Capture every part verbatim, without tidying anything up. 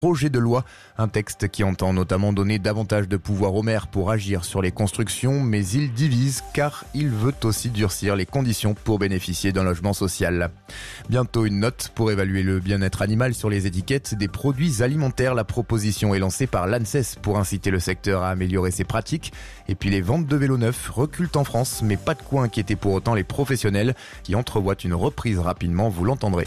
Projet de loi, un texte qui entend notamment donner davantage de pouvoir aux maires pour agir sur les constructions, mais il divise car il veut aussi durcir les conditions pour bénéficier d'un logement social. Bientôt une note pour évaluer le bien-être animal sur les étiquettes des produits alimentaires. La proposition est lancée par l'ANSES pour inciter le secteur à améliorer ses pratiques. Et puis les ventes de vélos neufs reculent en France, mais pas de quoi inquiéter pour autant les professionnels qui entrevoient une reprise rapidement, vous l'entendrez.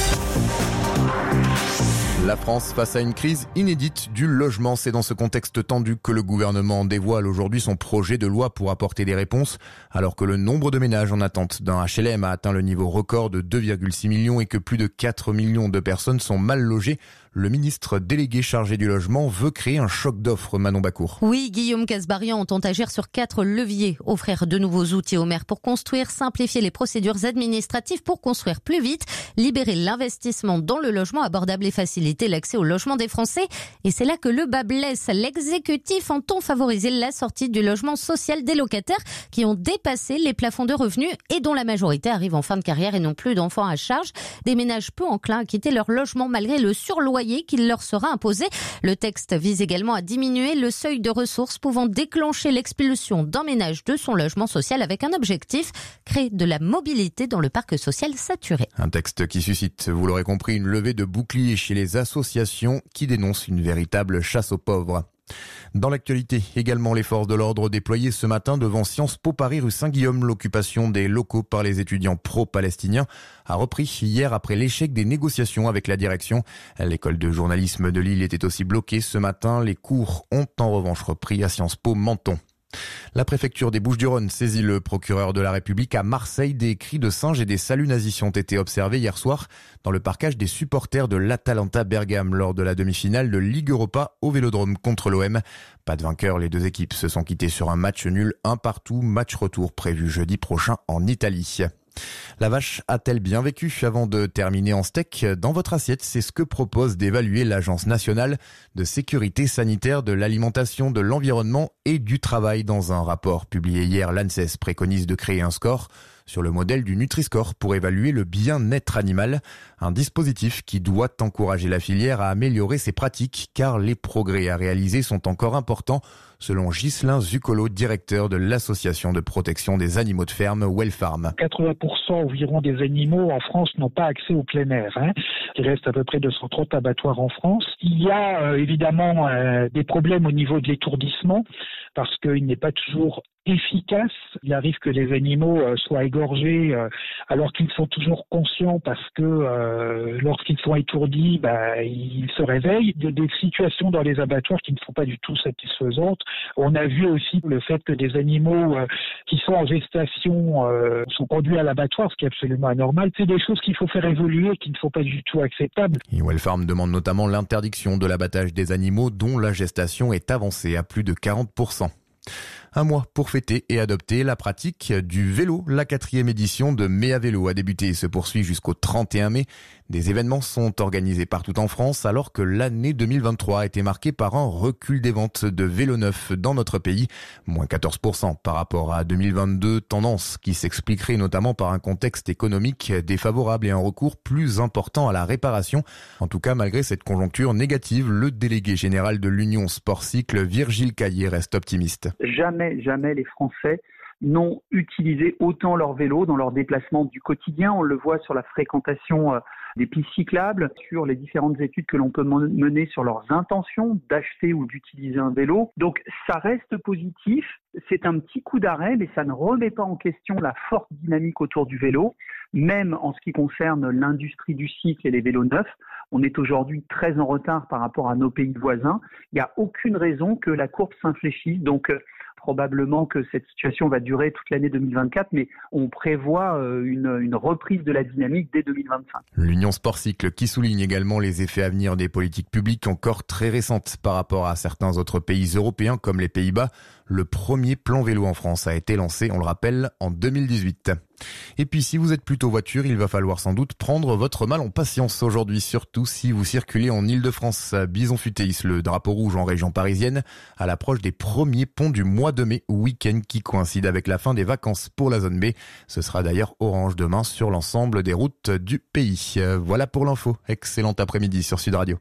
La France face à une crise inédite du logement. C'est dans ce contexte tendu que le gouvernement dévoile aujourd'hui son projet de loi pour apporter des réponses, alors que le nombre de ménages en attente d'un H L M a atteint le niveau record de deux virgule six millions et que plus de quatre millions de personnes sont mal logées. Le ministre délégué chargé du logement veut créer un choc d'offres, Manon Bacour. Oui, Guillaume Kasbarian entend agir sur quatre leviers. Offrir de nouveaux outils aux maires pour construire, simplifier les procédures administratives pour construire plus vite, libérer l'investissement dans le logement abordable et faciliter l'accès au logement des Français. Et c'est là que le bas blesse. L'exécutif entend favoriser la sortie du logement social des locataires qui ont dépassé les plafonds de revenus et dont la majorité arrive en fin de carrière et n'ont plus d'enfants à charge. Des ménages peu enclins à quitter leur logement malgré le surloyer qu'il leur sera imposé. Le texte vise également à diminuer le seuil de ressources pouvant déclencher l'expulsion d'un ménage de son logement social avec un objectif, créer de la mobilité dans le parc social saturé. Un texte qui suscite, vous l'aurez compris, une levée de boucliers chez les associations qui dénoncent une véritable chasse aux pauvres. Dans l'actualité, également les forces de l'ordre déployées ce matin devant Sciences Po Paris rue Saint-Guillaume. L'occupation des locaux par les étudiants pro-palestiniens a repris hier après l'échec des négociations avec la direction. L'école de journalisme de Lille était aussi bloquée ce matin. Les cours ont en revanche repris à Sciences Po Menton. La préfecture des Bouches-du-Rhône saisit le procureur de la République à Marseille. Des cris de singes et des saluts nazis ont été observés hier soir dans le parquage des supporters de l'Atalanta Bergame lors de la demi-finale de Ligue Europa au Vélodrome contre l'O M. Pas de vainqueur, les deux équipes se sont quittées sur un match nul, un partout, match retour prévu jeudi prochain en Italie. La vache a-t-elle bien vécu? Avant de terminer en steak dans votre assiette, c'est ce que propose d'évaluer l'Agence nationale de sécurité sanitaire de l'alimentation, de l'environnement et du travail. Dans un rapport publié hier, l'ANSES préconise de créer un score sur le modèle du Nutri-Score pour évaluer le bien-être animal. Un dispositif qui doit encourager la filière à améliorer ses pratiques car les progrès à réaliser sont encore importants, selon Ghislain Zuccolo, directeur de l'association de protection des animaux de ferme Wellfarm. quatre-vingts pour cent environ des animaux en France n'ont pas accès au plein air. Hein. Il reste à peu près deux cent trente abattoirs en France. Il y a euh, évidemment euh, des problèmes au niveau de l'étourdissement parce qu'il n'est pas toujours efficace. Il arrive que les animaux euh, soient égorgés euh, alors qu'ils sont toujours conscients parce que euh, lorsqu'ils sont étourdis, bah, ils se réveillent. Il y a des situations dans les abattoirs qui ne sont pas du tout satisfaisantes. On a vu aussi le fait que des animaux euh, qui sont en gestation euh, sont conduits à l'abattoir, ce qui est absolument anormal. C'est des choses qu'il faut faire évoluer et qui ne sont pas du tout acceptables. Et Wellfarm demande notamment l'interdiction de l'abattage des animaux dont la gestation est avancée à plus de quarante pour cent. Un mois pour fêter et adopter la pratique du vélo. La quatrième édition de Mea Vélo a débuté et se poursuit jusqu'au trente et un mai. Des événements sont organisés partout en France alors que l'année deux mille vingt-trois a été marquée par un recul des ventes de vélos neufs dans notre pays, moins quatorze pour cent par rapport à deux mille vingt-deux, tendance qui s'expliquerait notamment par un contexte économique défavorable et un recours plus important à la réparation. En tout cas, malgré cette conjoncture négative, le délégué général de l'Union Sport Cycle, Virgile Caillé, reste optimiste. Jamais, jamais les Français n'ont utilisé autant leur vélo dans leurs déplacements du quotidien. On le voit sur la fréquentation des pistes cyclables, sur les différentes études que l'on peut mener sur leurs intentions d'acheter ou d'utiliser un vélo. Donc ça reste positif, c'est un petit coup d'arrêt, mais ça ne remet pas en question la forte dynamique autour du vélo. Même en ce qui concerne l'industrie du cycle et les vélos neufs, on est aujourd'hui très en retard par rapport à nos pays voisins. Il n'y a aucune raison que la courbe s'infléchisse. Donc probablement que cette situation va durer toute l'année deux mille vingt-quatre, mais on prévoit une, une reprise de la dynamique dès deux mille vingt-cinq. L'Union Sport Cycle qui souligne également les effets à venir des politiques publiques encore très récentes par rapport à certains autres pays européens comme les Pays-Bas. Le premier plan vélo en France a été lancé, on le rappelle, en deux mille dix-huit. Et puis si vous êtes plutôt voiture, il va falloir sans doute prendre votre mal en patience aujourd'hui, surtout si vous circulez en Ile-de-France. Bison-Futé hisse le drapeau rouge en région parisienne à l'approche des premiers ponts du mois de mai, week-end qui coïncide avec la fin des vacances pour la zone B. Ce sera d'ailleurs orange demain sur l'ensemble des routes du pays. Voilà pour l'info. Excellent après-midi sur Sud Radio.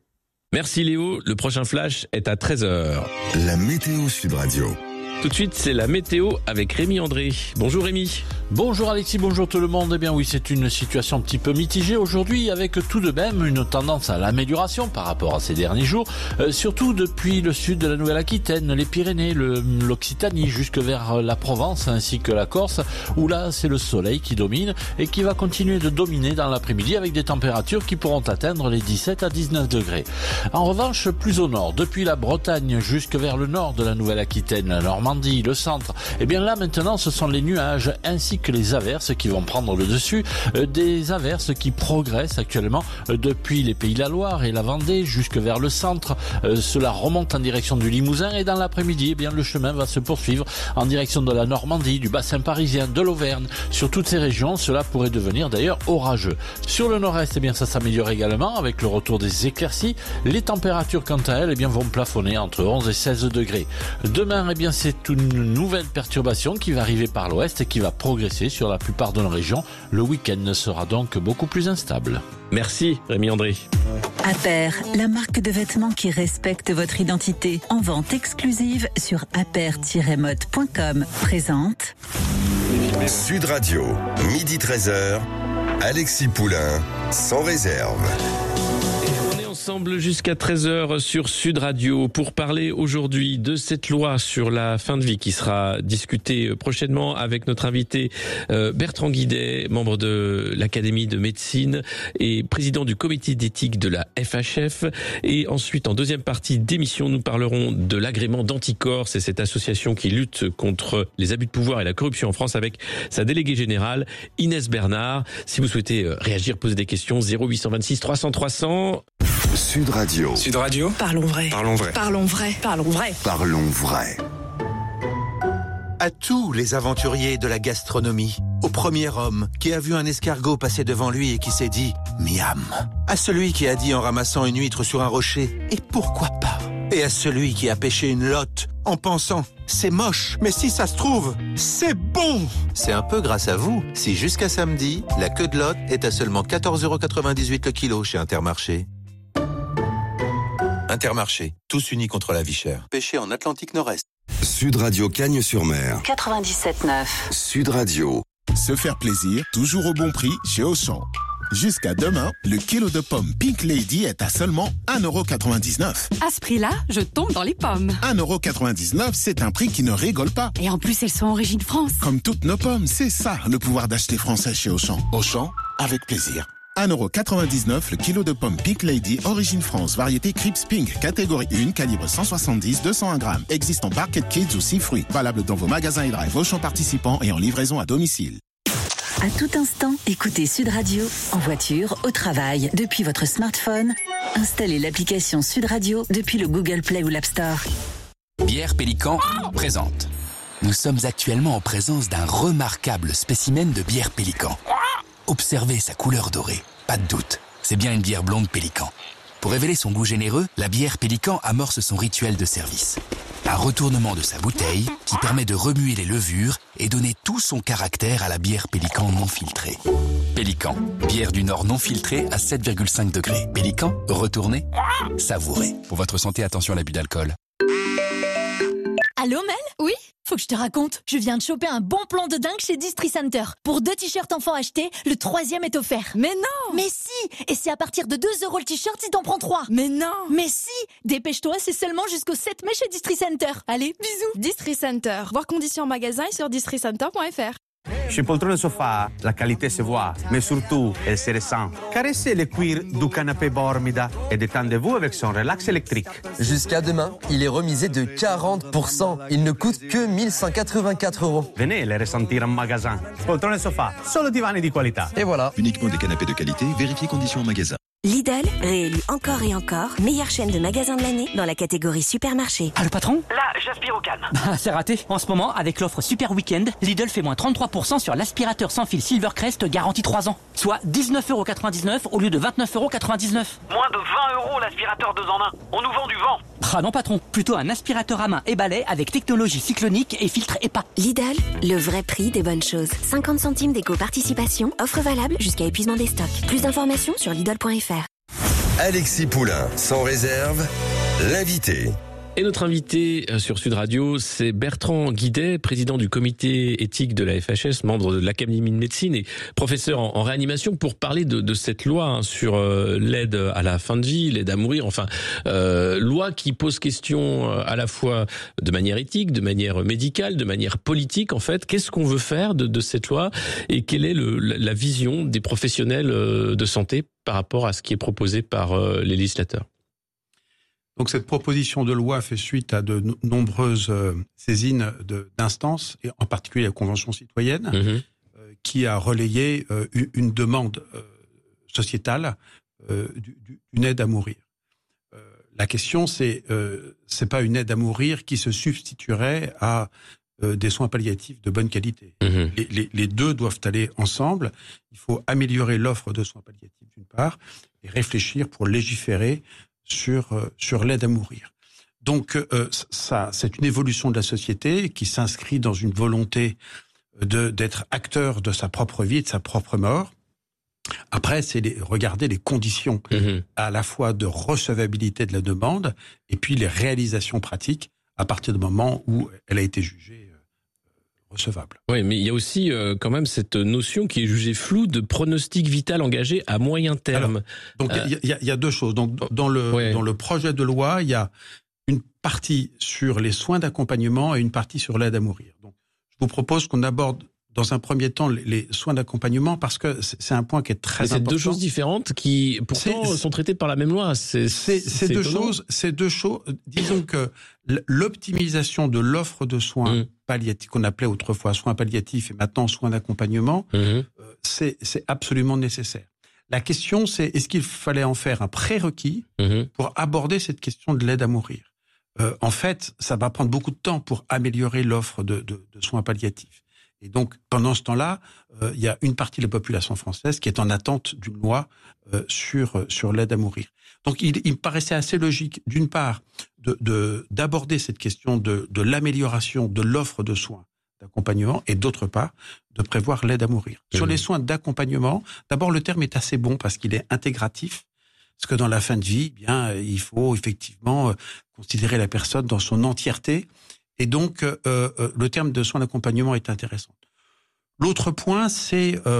Merci Léo, le prochain flash est à treize heures. La météo Sud Radio. Tout de suite, c'est la météo avec Rémi André. Bonjour Rémi. Bonjour Alexis, bonjour tout le monde. Eh bien oui, c'est une situation un petit peu mitigée aujourd'hui, avec tout de même une tendance à l'amélioration par rapport à ces derniers jours, euh, surtout depuis le sud de la Nouvelle-Aquitaine, les Pyrénées, le, l'Occitanie, jusque vers la Provence ainsi que la Corse, où là c'est le soleil qui domine et qui va continuer de dominer dans l'après-midi avec des températures qui pourront atteindre les dix-sept à dix-neuf degrés. En revanche, plus au nord, depuis la Bretagne jusque vers le nord de la Nouvelle-Aquitaine, la Normandie, le centre, eh bien là maintenant ce sont les nuages ainsi que les averses qui vont prendre le dessus, euh, des averses qui progressent actuellement euh, depuis les Pays de la Loire et la Vendée jusque vers le centre. Euh, cela remonte en direction du Limousin et dans l'après-midi, eh bien le chemin va se poursuivre en direction de la Normandie, du bassin parisien, de l'Auvergne. Sur toutes ces régions, cela pourrait devenir d'ailleurs orageux. Sur le nord-est, eh bien ça s'améliore également avec le retour des éclaircies. Les températures quant à elles, eh bien vont plafonner entre onze et seize degrés. Demain, eh bien c'est une nouvelle perturbation qui va arriver par l'ouest et qui va progresser sur la plupart de nos régions. Le week-end sera donc beaucoup plus instable. Merci Rémi André. Aper, la marque de vêtements qui respecte votre identité. En vente exclusive sur aper tiret mode point com. Présente Sud Radio, midi treize heures, Alexis Poulain, sans réserve. Ensemble jusqu'à treize heures sur Sud Radio pour parler aujourd'hui de cette loi sur la fin de vie qui sera discutée prochainement avec notre invité Bertrand Guidet, membre de l'Académie de médecine et président du comité d'éthique de la F H F. Et ensuite, en deuxième partie d'émission, nous parlerons de l'agrément d'Anticorps. C'est cette association qui lutte contre les abus de pouvoir et la corruption en France avec sa déléguée générale Inès Bernard. Si vous souhaitez réagir, poser des questions, zéro huit cent vingt-six trois cents trois cents. Sud Radio. Sud Radio. Parlons vrai. Parlons vrai. Parlons vrai. Parlons vrai. Parlons vrai. À tous les aventuriers de la gastronomie, au premier homme qui a vu un escargot passer devant lui et qui s'est dit « miam », à celui qui a dit en ramassant une huître sur un rocher « et pourquoi pas », et à celui qui a pêché une lotte en pensant « c'est moche, mais si ça se trouve, c'est bon ». C'est un peu grâce à vous si jusqu'à samedi, la queue de lotte est à seulement quatorze euros quatre-vingt-dix-huit le kilo chez Intermarché. Intermarché, tous unis contre la vie chère. Pêché en Atlantique Nord-Est. Sud Radio Cagnes-sur-Mer. quatre-vingt-dix-sept neuf. Sud Radio. Se faire plaisir, toujours au bon prix chez Auchan. Jusqu'à demain, le kilo de pommes Pink Lady est à seulement un euro quatre-vingt-dix-neuf. À ce prix-là, je tombe dans les pommes. un euro quatre-vingt-dix-neuf, c'est un prix qui ne rigole pas. Et en plus, elles sont origine France. Comme toutes nos pommes, c'est ça le pouvoir d'acheter français chez Auchan. Auchan, avec plaisir. un euro quatre-vingt-dix-neuf le kilo de pommes Pink Lady, origine France, variété Crips Pink, catégorie un, calibre cent soixante-dix, deux cent un grammes. Existe en Barquette Kids ou six fruits. Valable dans vos magasins et drive Auchan participants et en livraison à domicile. À tout instant, écoutez Sud Radio, en voiture, au travail, depuis votre smartphone. Installez l'application Sud Radio depuis le Google Play ou l'App Store. Bière Pélican présente. Nous sommes actuellement en présence d'un remarquable spécimen de bière Pélican. Observez sa couleur dorée. Pas de doute, c'est bien une bière blonde Pélican. Pour révéler son goût généreux, la bière Pélican amorce son rituel de service. Un retournement de sa bouteille qui permet de remuer les levures et donner tout son caractère à la bière Pélican non filtrée. Pélican, bière du Nord non filtrée à sept virgule cinq degrés. Pélican, retournez, savourez. Pour votre santé, attention à l'abus d'alcool. Allô Mel ? Oui ? Faut que je te raconte. Je viens de choper un bon plan de dingue chez Distri Center. Pour deux t-shirts enfants achetés, le troisième est offert. Mais non ! Mais si ! Et c'est à partir de deux euros le t-shirt si t'en prends trois. Mais non ! Mais si ! Dépêche-toi, c'est seulement jusqu'au sept mai chez Distri Center. Allez, bisous. Distri Center. Voir conditions en magasin et sur distri center point f r. Chez Poltrone Sofa, la qualité se voit, mais surtout, elle se ressent. Caressez le cuir du canapé Bormida et détendez-vous avec son relax électrique. Jusqu'à demain, il est remisé de quarante pour cent. Il ne coûte que mille cent quatre-vingt-quatre euros. Venez le ressentir en magasin. Poltrone Sofa, solo divani di qualità. Et voilà. Uniquement des canapés de qualité, vérifiez conditions en magasin. Lidl, réélu encore et encore, meilleure chaîne de magasins de l'année dans la catégorie supermarché. Ah, le patron ? Là, j'aspire au calme. Bah, c'est raté. En ce moment, avec l'offre Super Weekend, Lidl fait moins trente-trois pour cent sur l'aspirateur sans fil Silvercrest garantie trois ans. Soit dix-neuf euros quatre-vingt-dix-neuf au lieu de vingt-neuf euros quatre-vingt-dix-neuf. Moins de vingt euros l'aspirateur deux en un. On nous vend du vent. Ah non, patron. Plutôt un aspirateur à main et balai avec technologie cyclonique et filtre E P A. Lidl, le vrai prix des bonnes choses. cinquante centimes d'éco-participation. Offre valable jusqu'à épuisement des stocks. Plus d'informations sur Lidl point f r. Alexis Poulain, sans réserve, l'invité. Et notre invité sur Sud Radio, c'est Bertrand Guidet, président du comité éthique de la F H S, membre de l'Académie de médecine et professeur en, en réanimation, pour parler de, de cette loi hein, sur euh, l'aide à la fin de vie, l'aide à mourir, enfin, euh, loi qui pose question euh, à la fois de manière éthique, de manière médicale, de manière politique, en fait. Qu'est-ce qu'on veut faire de, de cette loi et quelle est le, la, la vision des professionnels euh, de santé par rapport à ce qui est proposé par euh, les législateurs? Donc cette proposition de loi fait suite à de no- nombreuses euh, saisines de, d'instances, et en particulier la Convention citoyenne, mmh. euh, qui a relayé euh, une demande euh, sociétale euh, d'une aide à mourir. Euh, la question, c'est euh, c'est pas une aide à mourir qui se substituerait à euh, des soins palliatifs de bonne qualité. Mmh. Les, les, les deux doivent aller ensemble. Il faut améliorer l'offre de soins palliatifs d'une part et réfléchir pour légiférer sur euh, sur l'aide à mourir. Donc euh, ça, c'est une évolution de la société qui s'inscrit dans une volonté de d'être acteur de sa propre vie et de sa propre mort. Après, c'est les, regarder les conditions mmh. à la fois de recevabilité de la demande et puis les réalisations pratiques à partir du moment où elle a été jugée recevable. Oui, mais il y a aussi euh, quand même cette notion qui est jugée floue de pronostic vital engagé à moyen terme. Alors, donc il euh... y, y, y a deux choses. Donc dans le ouais. dans le projet de loi, il y a une partie sur les soins d'accompagnement et une partie sur l'aide à mourir. Donc je vous propose qu'on aborde dans un premier temps les, les soins d'accompagnement parce que c'est, c'est un point qui est très mais c'est important. C'est deux choses différentes qui pourtant c'est, sont traitées par la même loi. C'est c'est, c'est, c'est deux étonnant. choses. C'est deux choses. Disons que l'optimisation de l'offre de soins mmh. palliatifs, qu'on appelait autrefois soins palliatifs et maintenant soins d'accompagnement, mmh. euh, c'est, c'est absolument nécessaire. La question, c'est est-ce qu'il fallait en faire un prérequis mmh. pour aborder cette question de l'aide à mourir? euh, En fait, ça va prendre beaucoup de temps pour améliorer l'offre de, de, de soins palliatifs. Et donc, pendant ce temps-là, euh, il y a une partie de la population française qui est en attente d'une loi euh, sur sur l'aide à mourir. Donc, il, il me paraissait assez logique, d'une part, de, de d'aborder cette question de de l'amélioration de l'offre de soins d'accompagnement, et d'autre part, de prévoir l'aide à mourir. Mmh. Sur les soins d'accompagnement, d'abord, le terme est assez bon parce qu'il est intégratif. Parce que dans la fin de vie, eh bien, il faut effectivement considérer la personne dans son entièreté. Et donc, euh, euh, le terme de soins d'accompagnement est intéressant. L'autre point, c'est euh,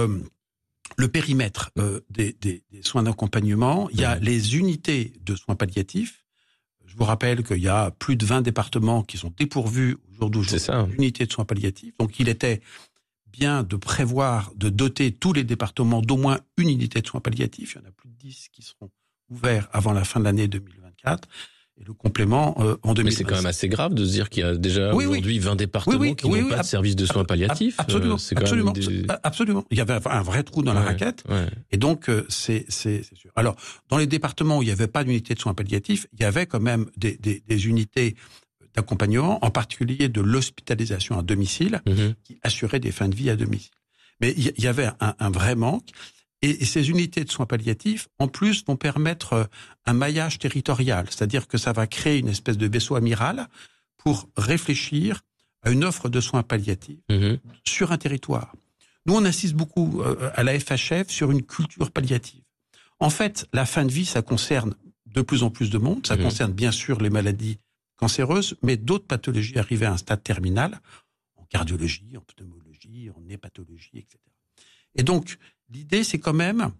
le périmètre euh, des, des, des soins d'accompagnement. Il y a mmh. les unités de soins palliatifs. Je vous rappelle qu'il y a plus de vingt départements qui sont dépourvus au jour d'aujourd'hui d'unités de soins palliatifs. Donc, il était bien de prévoir, de doter tous les départements d'au moins une unité de soins palliatifs. Il y en a plus de dix qui seront ouverts avant la fin de l'année deux mille vingt-quatre. Et le complément euh, en deux mille vingt-six. Mais c'est quand même assez grave de se dire qu'il y a déjà oui, aujourd'hui oui. vingt départements oui, oui, qui oui, n'ont oui, pas ab- de service de soins palliatifs. Absolument, euh, c'est quand absolument, même des... absolument. Il y avait un vrai trou dans ouais, la raquette. Ouais. Et donc, euh, c'est, c'est, c'est sûr. Alors, dans les départements où il n'y avait pas d'unité de soins palliatifs, il y avait quand même des, des, des unités d'accompagnement, en particulier de l'hospitalisation à domicile, mm-hmm. qui assuraient des fins de vie à domicile. Mais il y, y avait un, un vrai manque. Et ces unités de soins palliatifs, en plus, vont permettre un maillage territorial, c'est-à-dire que ça va créer une espèce de vaisseau amiral pour réfléchir à une offre de soins palliatifs mmh. sur un territoire. Nous, on insiste beaucoup à la F H F sur une culture palliative. En fait, la fin de vie, ça concerne de plus en plus de monde. Ça mmh. concerne bien sûr les maladies cancéreuses, mais d'autres pathologies arrivées à un stade terminal, en cardiologie, en pneumologie, en hépatologie, et cetera. Et donc, l'idée, c'est quand même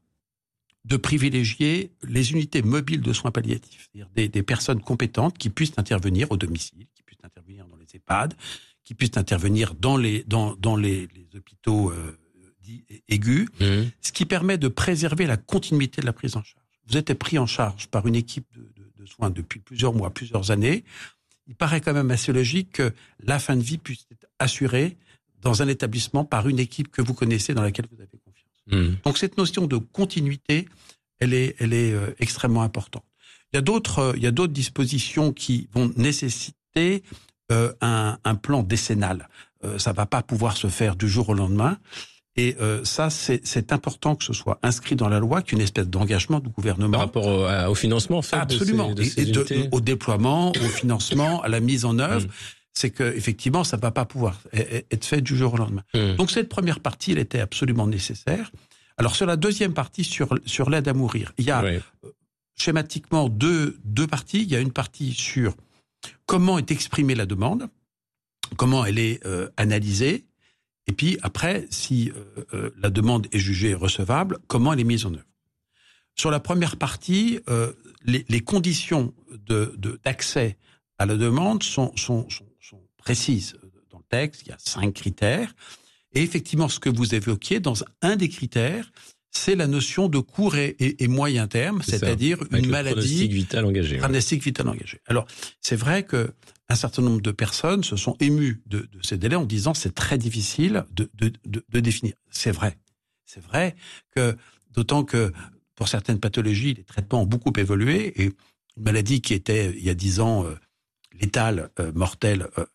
de privilégier les unités mobiles de soins palliatifs, c'est-à-dire des, des personnes compétentes qui puissent intervenir au domicile, qui puissent intervenir dans les EHPAD, qui puissent intervenir dans les dans dans les, les hôpitaux euh, dits aigus, mmh. ce qui permet de préserver la continuité de la prise en charge. Vous êtes pris en charge par une équipe de, de, de soins depuis plusieurs mois, plusieurs années. Il paraît quand même assez logique que la fin de vie puisse être assurée dans un établissement par une équipe que vous connaissez, dans laquelle vous avez confiance. Mmh. Donc cette notion de continuité, elle est, elle est euh, extrêmement importante. Il y a d'autres, euh, il y a d'autres dispositions qui vont nécessiter euh, un, un plan décennal. Euh, ça va pas pouvoir se faire du jour au lendemain. Et euh, ça, c'est, c'est important que ce soit inscrit dans la loi, qu'une espèce d'engagement du gouvernement. Par rapport au, à, au financement, en fait, absolument, de ces, de ces et, et de, au déploiement, au financement, à la mise en œuvre. Mmh. C'est que effectivement, ça va pas pouvoir être fait du jour au lendemain. Mmh. Donc cette première partie, elle était absolument nécessaire. Alors sur la deuxième partie, sur sur l'aide à mourir, il y a, oui. schématiquement deux, deux parties. Il y a une partie sur comment est exprimée la demande, comment elle est euh, analysée, et puis après, si euh, euh, la demande est jugée recevable, comment elle est mise en œuvre. Sur la première partie, euh, les, les conditions de, de, d'accès à la demande sont, sont, sont, sont précises. Dans le texte, il y a cinq critères. Et effectivement, ce que vous évoquiez, dans un des critères, c'est la notion de court et, et, et moyen terme, c'est c'est-à-dire une le maladie... pronostic vital engagé. Pronostic vital engagé. Alors, c'est vrai que un certain nombre de personnes se sont émues de, de ces délais en disant c'est très difficile de, de, de, de définir. C'est vrai. C'est vrai que, d'autant que pour certaines pathologies, les traitements ont beaucoup évolué et une maladie qui était, il y a dix ans, euh, létale, euh, mortelle, euh,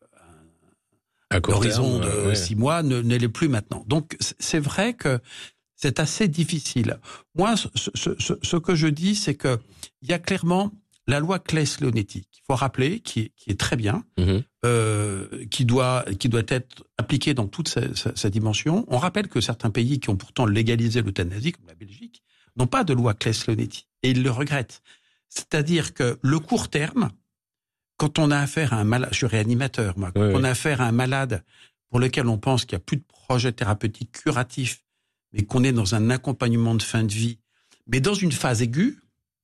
à l'horizon de euh, ouais. six mois, ne, ne l'est plus maintenant. Donc, c'est vrai que c'est assez difficile. Moi, ce, ce, ce, ce que je dis, c'est que il y a clairement la loi Claeys-Leonetti, qu'il faut rappeler, qui, qui est très bien, mmh. euh, qui doit, qui doit être appliquée dans toute sa, sa, sa dimension. On rappelle que certains pays qui ont pourtant légalisé l'euthanasie, comme la Belgique, n'ont pas de loi Claeys-Leonetti. Et ils le regrettent. C'est-à-dire que le court terme, quand on a affaire à un malade, je suis réanimateur, moi, quand oui, on oui. a affaire à un malade pour lequel on pense qu'il n'y a plus de projet thérapeutique curatif, mais qu'on est dans un accompagnement de fin de vie, mais dans une phase aiguë,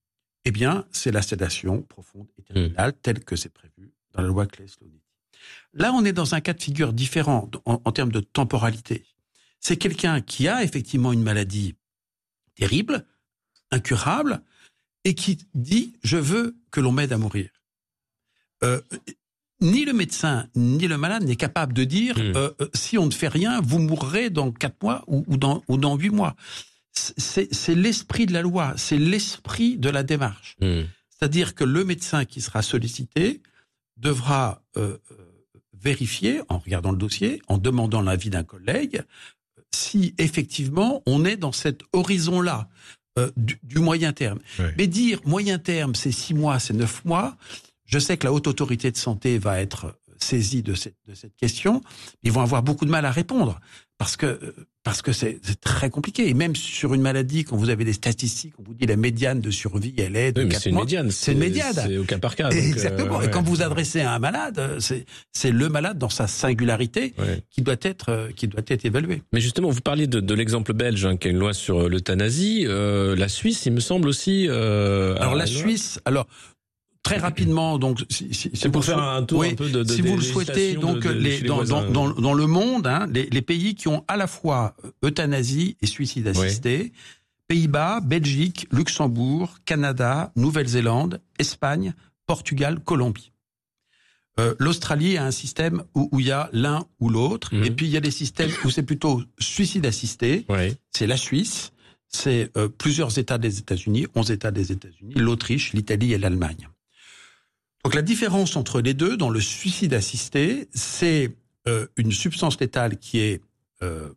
eh bien, c'est la sédation profonde et terminale, mmh. telle que c'est prévu dans la loi Claeys-Leonetti. Là, on est dans un cas de figure différent en, en termes de temporalité. C'est quelqu'un qui a effectivement une maladie terrible, incurable, et qui dit « je veux que l'on m'aide à mourir euh, ». Ni le médecin, ni le malade n'est capable de dire mmh. euh, « si on ne fait rien, vous mourrez dans quatre mois ou, ou, dans, ou dans huit mois ». C'est, c'est l'esprit de la loi, c'est l'esprit de la démarche. Mmh. C'est-à-dire que le médecin qui sera sollicité devra euh, vérifier, en regardant le dossier, en demandant l'avis d'un collègue, si effectivement on est dans cet horizon-là euh, du, du moyen terme. Oui. Mais dire moyen terme, c'est six mois, c'est neuf mois, je sais que la Haute Autorité de Santé va être saisie de cette, de cette question, ils vont avoir beaucoup de mal à répondre, parce que, parce que c'est, c'est très compliqué. Et même sur une maladie, quand vous avez des statistiques, on vous dit la médiane de survie, elle est de oui, quatre c'est mois. Une médiane, c'est une médiane. C'est au cas par cas. Donc exactement. euh, ouais. Et quand vous vous adressez à un malade, c'est, c'est le malade dans sa singularité ouais. qui doit être, qui doit être évalué. Mais justement, vous parliez de, de l'exemple belge, hein, qui a une loi sur l'euthanasie. Euh, la Suisse, il me semble aussi. Euh, alors la Suisse, alors. Très rapidement, donc, si, si, c'est pour faire un tour oui, un peu de, de si vous le souhaitez, donc, de, de, les, dans, dans, dans, dans le monde, hein, les, les pays qui ont à la fois euthanasie et suicide assisté, oui. Pays-Bas, Belgique, Luxembourg, Canada, Nouvelle-Zélande, Espagne, Portugal, Colombie. Euh, L'Australie a un système où, où il y a l'un ou l'autre, mmh. et puis il y a des systèmes où c'est plutôt suicide assisté. Oui. C'est la Suisse, c'est euh, plusieurs États des États-Unis, onze États des États-Unis, l'Autriche, l'Italie et l'Allemagne. Donc la différence entre les deux, dans le suicide assisté, c'est euh, une substance létale qui est euh,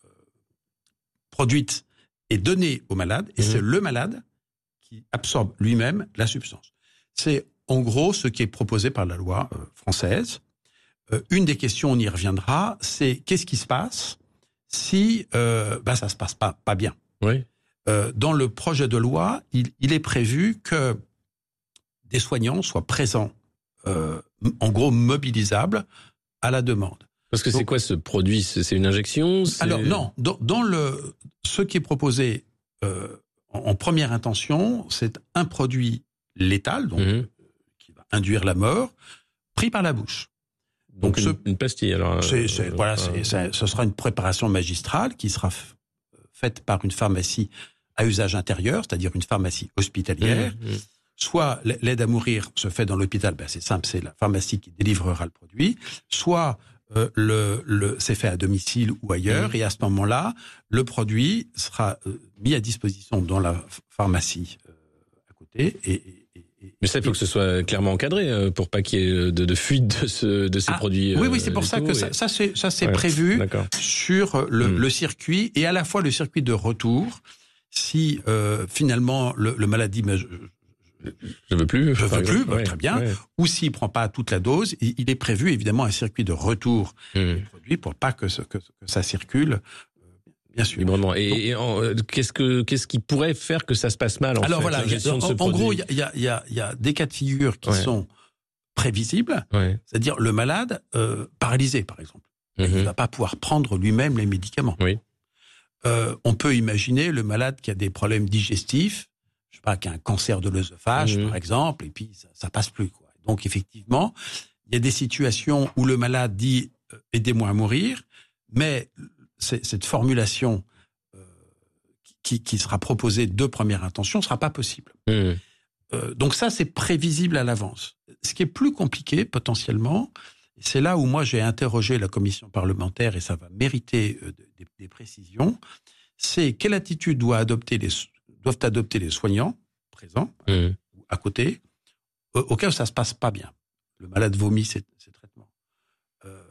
produite et donnée au malade, et mmh. c'est le malade qui absorbe lui-même la substance. C'est en gros ce qui est proposé par la loi euh, française. Euh, une des questions, on y reviendra, c'est qu'est-ce qui se passe si euh, ben, ça se passe pas, pas bien. Oui. Euh, dans le projet de loi, il, il est prévu que des soignants soient présents, euh, en gros mobilisables, à la demande. Parce que Donc, c'est quoi ce produit ? C'est une injection ? C'est... Alors non, dans, dans le, ce qui est proposé euh, en, en première intention, c'est un produit létal, donc, mmh. qui va induire la mort, pris par la bouche. Donc, Donc une, ce, une pastille alors. C'est, c'est, euh, voilà, c'est, c'est, ce sera une préparation magistrale qui sera f- faite par une pharmacie à usage intérieur, c'est-à-dire une pharmacie hospitalière. Mmh, mmh. Soit l'aide à mourir se fait dans l'hôpital, ben c'est simple, c'est la pharmacie qui délivrera le produit. Soit euh, le, le, c'est fait à domicile ou ailleurs, mmh. et à ce moment-là, le produit sera euh, mis à disposition dans la pharmacie euh, à côté. Et, et, et, Mais ça, il faut que ce soit clairement encadré euh, pour pas qu'il y ait de, de fuite de, ce, de ces ah, produits. Oui, oui, c'est pour ça que et... ça, ça c'est, ça c'est ouais, prévu d'accord. sur le, mmh. le circuit, et à la fois le circuit de retour. Si euh, finalement le, le malade dit mais je, je veux plus, je veux plus, bah, ouais, très bien. Ouais. Ou s'il prend pas toute la dose, il, il est prévu évidemment un circuit de retour mmh. du produit pour pas que, ce, que, que ça circule. bien sûr. Librement. Et, Donc, et en, qu'est-ce que qu'est-ce qui pourrait faire que ça se passe mal en Alors fait, voilà, la gestion en, de ce en produit. gros, il y a, y, a, y a des cas de figure qui ouais. sont prévisibles, ouais. c'est-à-dire le malade euh, paralysé, par exemple. Mm-hmm. Il ne va pas pouvoir prendre lui-même les médicaments. Oui. Euh, on peut imaginer le malade qui a des problèmes digestifs, je sais pas, qui a un cancer de l'œsophage, mmh. par exemple, et puis ça, ça passe plus, quoi. Donc, effectivement, il y a des situations où le malade dit euh, « aidez-moi à mourir », mais c'est, cette formulation euh, qui, qui sera proposée de première intention ne sera pas possible. Mmh. Euh, donc ça, c'est prévisible à l'avance. Ce qui est plus compliqué, potentiellement, c'est là où moi j'ai interrogé la commission parlementaire, et ça va mériter euh, des, des précisions, c'est quelle attitude doit adopter les, doivent adopter les soignants présents, mmh. ou à côté, au, au cas où ça ne se passe pas bien. Le malade vomit ses, ses traitements. Euh,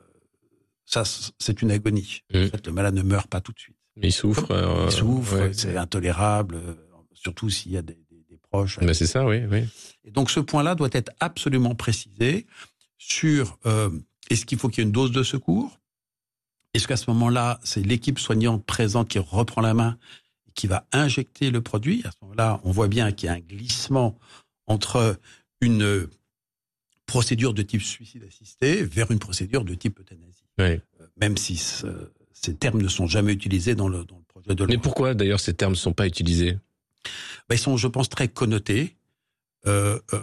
ça, c'est une agonie. Mmh. En fait, le malade ne meurt pas tout de suite. Il souffre. Euh, il souffre, ouais, c'est intolérable, euh, surtout s'il y a des, des, des proches. Ben c'est ça, oui, oui. Et donc ce point-là doit être absolument précisé sur euh, est-ce qu'il faut qu'il y ait une dose de secours ? Est-ce qu'à ce moment-là, c'est l'équipe soignante présente qui reprend la main et qui va injecter le produit ? À ce moment-là, on voit bien qu'il y a un glissement entre une procédure de type suicide assisté vers une procédure de type euthanasie. Oui. Euh, même si ce, ces termes ne sont jamais utilisés dans le, dans le projet de loi. Mais pourquoi, d'ailleurs, ces termes ne sont pas utilisés ? Ben, ils sont, je pense, très connotés. Euh, euh,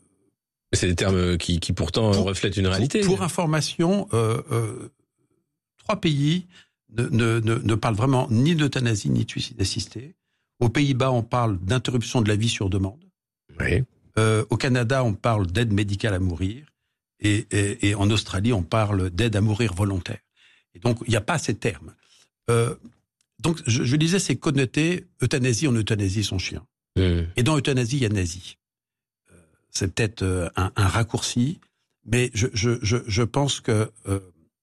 C'est des termes qui, qui pourtant pour, reflètent une réalité. Pour, pour information, euh, euh, trois pays ne, ne, ne, ne parlent vraiment ni d'euthanasie ni de suicide assisté. Aux Pays-Bas, on parle d'interruption de la vie sur demande. Oui. Euh, au Canada, on parle d'aide médicale à mourir. Et, et, et en Australie, on parle d'aide à mourir volontaire. Et donc, il n'y a pas ces termes. Euh, donc, je, je disais, c'est connoté, euthanasie en euthanasie son chien. Mmh. Et dans euthanasie, il y a nazi. C'est peut-être un, un raccourci, mais je, je, je, je pense que euh,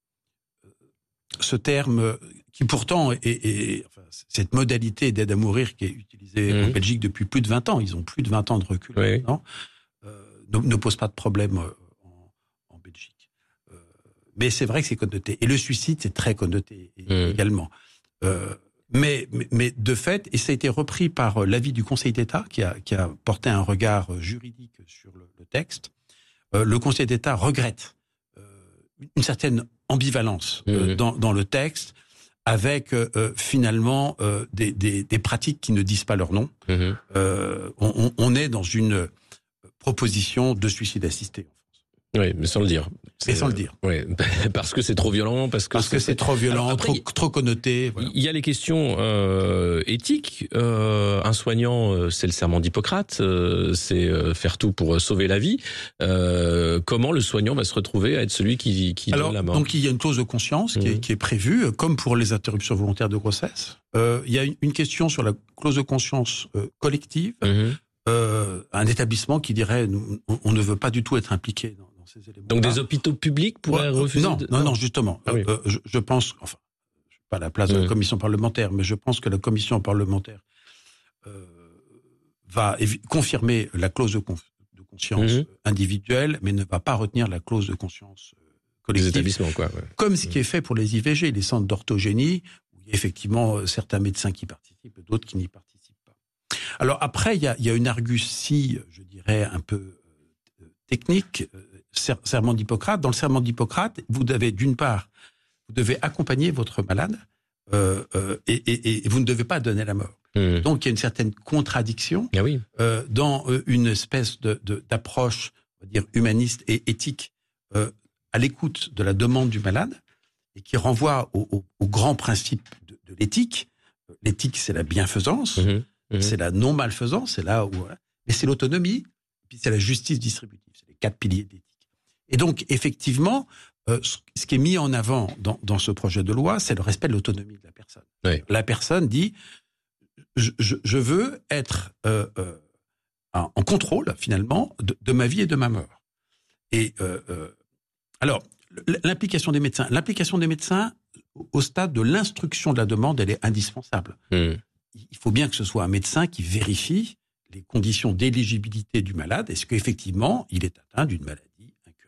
ce terme, qui pourtant est, est, est enfin, cette modalité d'aide à mourir qui est utilisée mmh. en Belgique depuis plus de vingt ans, ils ont plus de vingt ans de recul oui. maintenant, euh, ne, ne pose pas de problème en, en Belgique. Euh, mais c'est vrai que c'est connoté. Et le suicide, c'est très connoté mmh. également. Euh, Mais, mais, mais de fait, et ça a été repris par l'avis du Conseil d'État qui a, qui a porté un regard juridique sur le, le texte, euh, le Conseil d'État regrette euh, une certaine ambivalence euh, mmh. dans, dans le texte, avec euh, finalement euh, des, des, des pratiques qui ne disent pas leur nom. Mmh. Euh, on, on est dans une proposition de suicide assisté. Oui, mais sans le dire. Mais sans le dire. Oui, parce que c'est trop violent, parce que parce que c'est, c'est trop violent, après, trop, trop connoté. Voilà. Il y a les questions euh, éthiques. Euh, un soignant, euh, c'est le serment d'Hippocrate, euh, c'est euh, faire tout pour sauver la vie. Euh, comment le soignant va se retrouver à être celui qui, qui Alors, donne la mort ? Donc il y a une clause de conscience mmh. qui, est, qui est prévue, comme pour les interruptions volontaires de grossesse. Euh, il y a une, une question sur la clause de conscience euh, collective. Mmh. Euh, un établissement qui dirait nous, on, on ne veut pas du tout être impliqué dans ces éléments. Donc des hôpitaux publics pourraient ouais, refuser non, de... non, non, justement. Ah oui. euh, je, je pense, enfin, je suis pas à la place mmh. de la commission parlementaire, mais je pense que la commission parlementaire euh, va évi- confirmer la clause de, conf- de conscience mmh. individuelle, mais ne va pas retenir la clause de conscience collective. Des établissements, quoi. Ouais. Comme ce mmh. qui est fait pour les I V G, les centres d'orthogénie, où il y a effectivement certains médecins qui participent et d'autres qui n'y participent. Alors après, il y a, il y a une argutie, je dirais, un peu euh, technique, euh, ser- serment d'Hippocrate. Dans le serment d'Hippocrate, vous devez, d'une part, vous devez accompagner votre malade euh, euh, et, et, et vous ne devez pas donner la mort. Mmh. Donc, il y a une certaine contradiction ah oui. euh, dans euh, une espèce de, de, d'approche, on va dire, humaniste et éthique euh, à l'écoute de la demande du malade et qui renvoie au, au, au grand principe de, de l'éthique. L'éthique, c'est la bienfaisance. Mmh. Mmh. C'est la non-malfaisance, c'est là où... Mais c'est l'autonomie, puis c'est la justice distributive. C'est les quatre piliers d'éthique. Et donc, effectivement, euh, ce qui est mis en avant dans, dans ce projet de loi, c'est le respect de l'autonomie de la personne. Oui. La personne dit, je, je, je veux être euh, euh, en contrôle, finalement, de, de ma vie et de ma mort. Et euh, euh, alors, l'implication des médecins. L'implication des médecins, au stade de l'instruction de la demande, elle est indispensable. Mmh. Il faut bien que ce soit un médecin qui vérifie les conditions d'éligibilité du malade. Est-ce qu'effectivement, il est atteint d'une maladie incurable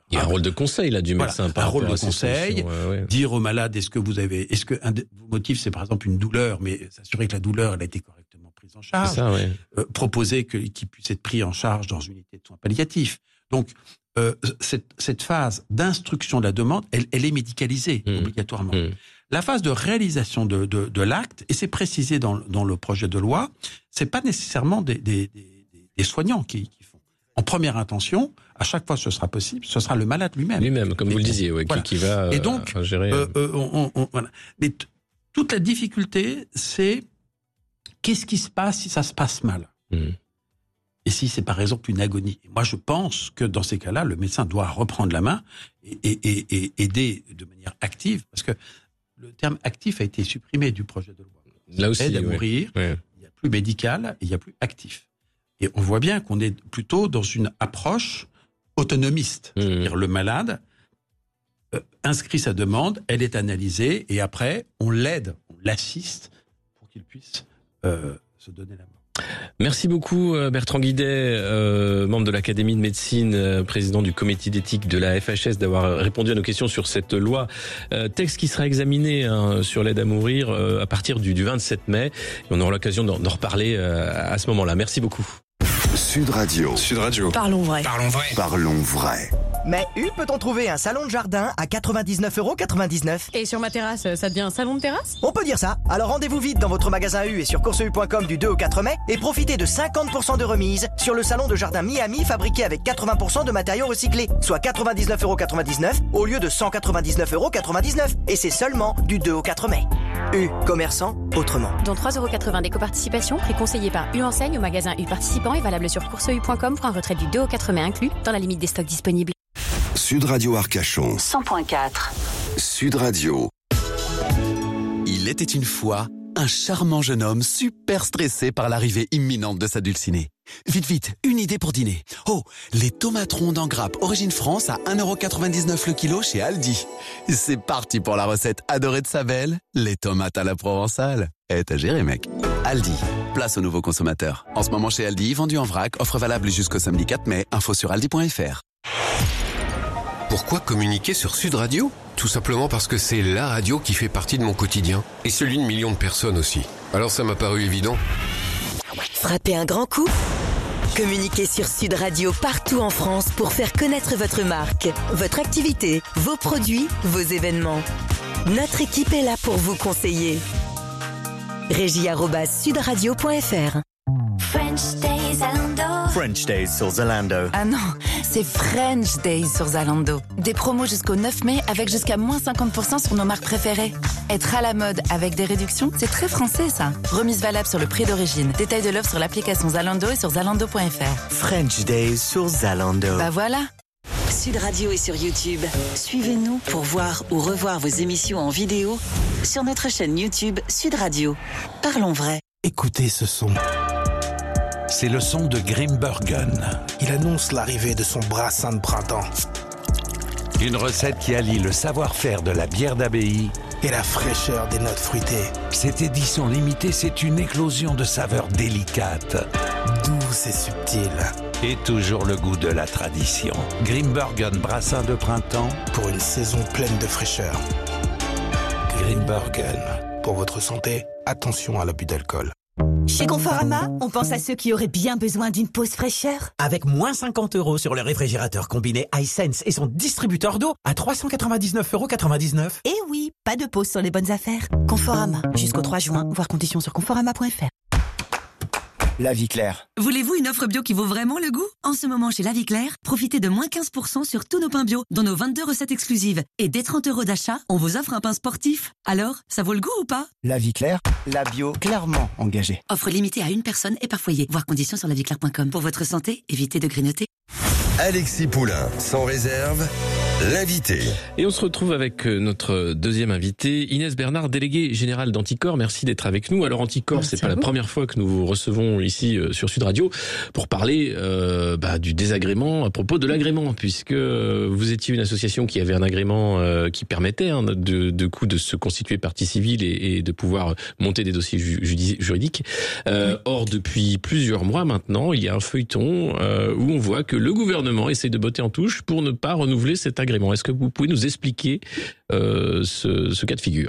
Il y a un rôle de conseil là du médecin. Voilà, par un rôle de à ces conseil, ouais, ouais. dire au malade est-ce que vous avez, est-ce que un de vos motifs c'est par exemple une douleur, mais s'assurer que la douleur elle a été correctement prise en charge. C'est ça, ouais. euh, proposer que, qu'il puisse être pris en charge dans une unité de soins palliatifs. Donc euh, cette, cette phase d'instruction de la demande, elle, elle est médicalisée mmh. obligatoirement. Mmh. La phase de réalisation de, de, de l'acte, et c'est précisé dans, dans le projet de loi, c'est pas nécessairement des, des, des, des soignants qui, qui font. En première intention, à chaque fois que ce sera possible, ce sera le malade lui-même. Lui-même, comme vous le disiez, ouais, voilà. qui, qui va et donc, euh, gérer. Euh, euh, on, on, voilà. Mais t- toute la difficulté, c'est qu'est-ce qui se passe si ça se passe mal mmh. et si c'est par exemple une agonie. Et moi, je pense que dans ces cas-là, le médecin doit reprendre la main et, et, et, et aider de manière active, parce que le terme actif a été supprimé du projet de loi. Là aussi, aide à ouais. mourir, ouais. il n'y a plus médical et il n'y a plus actif. Et on voit bien qu'on est plutôt dans une approche autonomiste. Mmh. C'est-à-dire le malade euh, inscrit sa demande, elle est analysée et après, on l'aide, on l'assiste pour qu'il puisse euh, se donner la mort. Merci beaucoup Bertrand Guidet, euh, membre de l'Académie de médecine, euh, président du comité d'éthique de la F H S, d'avoir répondu à nos questions sur cette loi. Euh, texte qui sera examiné hein, sur l'aide à mourir euh, à partir du, du vingt-sept mai. Et on aura l'occasion d'en, d'en reparler euh, à ce moment-là. Merci beaucoup. Sud Radio. Sud Radio. Parlons vrai. Parlons vrai. Parlons vrai. Mais U peut-on trouver un salon de jardin à quatre-vingt-dix-neuf euros quatre-vingt-dix-neuf. Et sur ma terrasse, ça devient un salon de terrasse? On peut dire ça. Alors rendez-vous vite dans votre magasin U et sur course u point com du deux au quatre mai et profitez de cinquante pour cent de remise sur le salon de jardin Miami fabriqué avec quatre-vingts pour cent de matériaux recyclés, soit quatre-vingt-dix-neuf euros quatre-vingt-dix-neuf au lieu de cent quatre-vingt-dix-neuf euros quatre-vingt-dix-neuf. Et c'est seulement du deux au quatre mai. U, commerçant autrement. Dont trois euros quatre-vingts d'éco-participation, prix conseillé par U Enseigne au magasin U participant et valable sur course u point com pour un retrait du deux au quatre mai inclus dans la limite des stocks disponibles. Sud Radio Arcachon. cent point quatre. Sud Radio. Il était une fois un charmant jeune homme super stressé par l'arrivée imminente de sa dulcinée. Vite, vite, une idée pour dîner. Oh, les tomates rondes en grappe Origine France à un euro quatre-vingt-dix-neuf le kilo chez Aldi. C'est parti pour la recette adorée de sa belle, les tomates à la provençale. Eh, t'as géré, mec. Aldi, place aux nouveaux consommateurs. En ce moment chez Aldi, vendu en vrac, offre valable jusqu'au samedi quatre mai. Info sur aldi point f r. Pourquoi communiquer sur Sud Radio ? Tout simplement parce que c'est la radio qui fait partie de mon quotidien. Et celui de millions de personnes aussi. Alors ça m'a paru évident. Frappez un grand coup. Communiquez sur Sud Radio partout en France pour faire connaître votre marque, votre activité, vos produits, vos événements. Notre équipe est là pour vous conseiller. régie arobase sudradio point f r. French Days Zalando. French Days sur Zalando. Ah non, c'est French Days sur Zalando. Des promos jusqu'au neuf mai avec jusqu'à moins cinquante pour cent sur nos marques préférées. Être à la mode avec des réductions, c'est très français ça. Remise valable sur le prix d'origine. Détail de l'offre sur l'application Zalando et sur zalando point f r. French Days sur Zalando. Bah voilà. Sud Radio est sur YouTube. Suivez-nous pour voir ou revoir vos émissions en vidéo sur notre chaîne YouTube Sud Radio. Parlons vrai. Écoutez ce son. C'est le son de Grimbergen. Il annonce l'arrivée de son brassin de printemps. Une recette qui allie le savoir-faire de la bière d'abbaye et la fraîcheur des notes fruitées. Cette édition limitée, c'est une éclosion de saveurs délicates, douces et subtiles. Et toujours le goût de la tradition. Grimbergen brassin de printemps pour une saison pleine de fraîcheur. Grimbergen. Pour votre santé, attention à l'abus d'alcool. Chez Conforama, on pense à ceux qui auraient bien besoin d'une pause fraîcheur. Avec moins cinquante euros sur le réfrigérateur combiné iSense et son distributeur d'eau à trois cent quatre-vingt-dix-neuf euros quatre-vingt-dix-neuf. Et oui, pas de pause sur les bonnes affaires. Conforama, jusqu'au trois juin, voir conditions sur conforama point f r. La Vie Claire. Voulez-vous une offre bio qui vaut vraiment le goût ? En ce moment chez La Vie Claire, profitez de moins quinze pour cent sur tous nos pains bio, dont nos vingt-deux recettes exclusives. Et dès trente euros d'achat, on vous offre un pain sportif. Alors, ça vaut le goût ou pas ? La Vie Claire, la bio clairement engagée. Offre limitée à une personne et par foyer. Voir conditions sur la vie claire point com. Pour votre santé, évitez de grignoter. Alexis Poulain, sans réserve, l'invité. Et on se retrouve avec notre deuxième invité, Inès Bernard, déléguée générale d'Anticor. Merci d'être avec nous. Alors Anticor, c'est pas la première fois que nous vous recevons ici sur Sud Radio pour parler euh, bah, du désagrément à propos de l'agrément, puisque vous étiez une association qui avait un agrément euh, qui permettait hein, de, de coup de se constituer partie civile et, et de pouvoir monter des dossiers ju- juridiques. Euh, oui. Or, depuis plusieurs mois maintenant, il y a un feuilleton euh, où on voit que le gouvernement gouvernement essaye de botter en touche pour ne pas renouveler cet agrément. Est-ce que vous pouvez nous expliquer euh, ce, ce cas de figure ?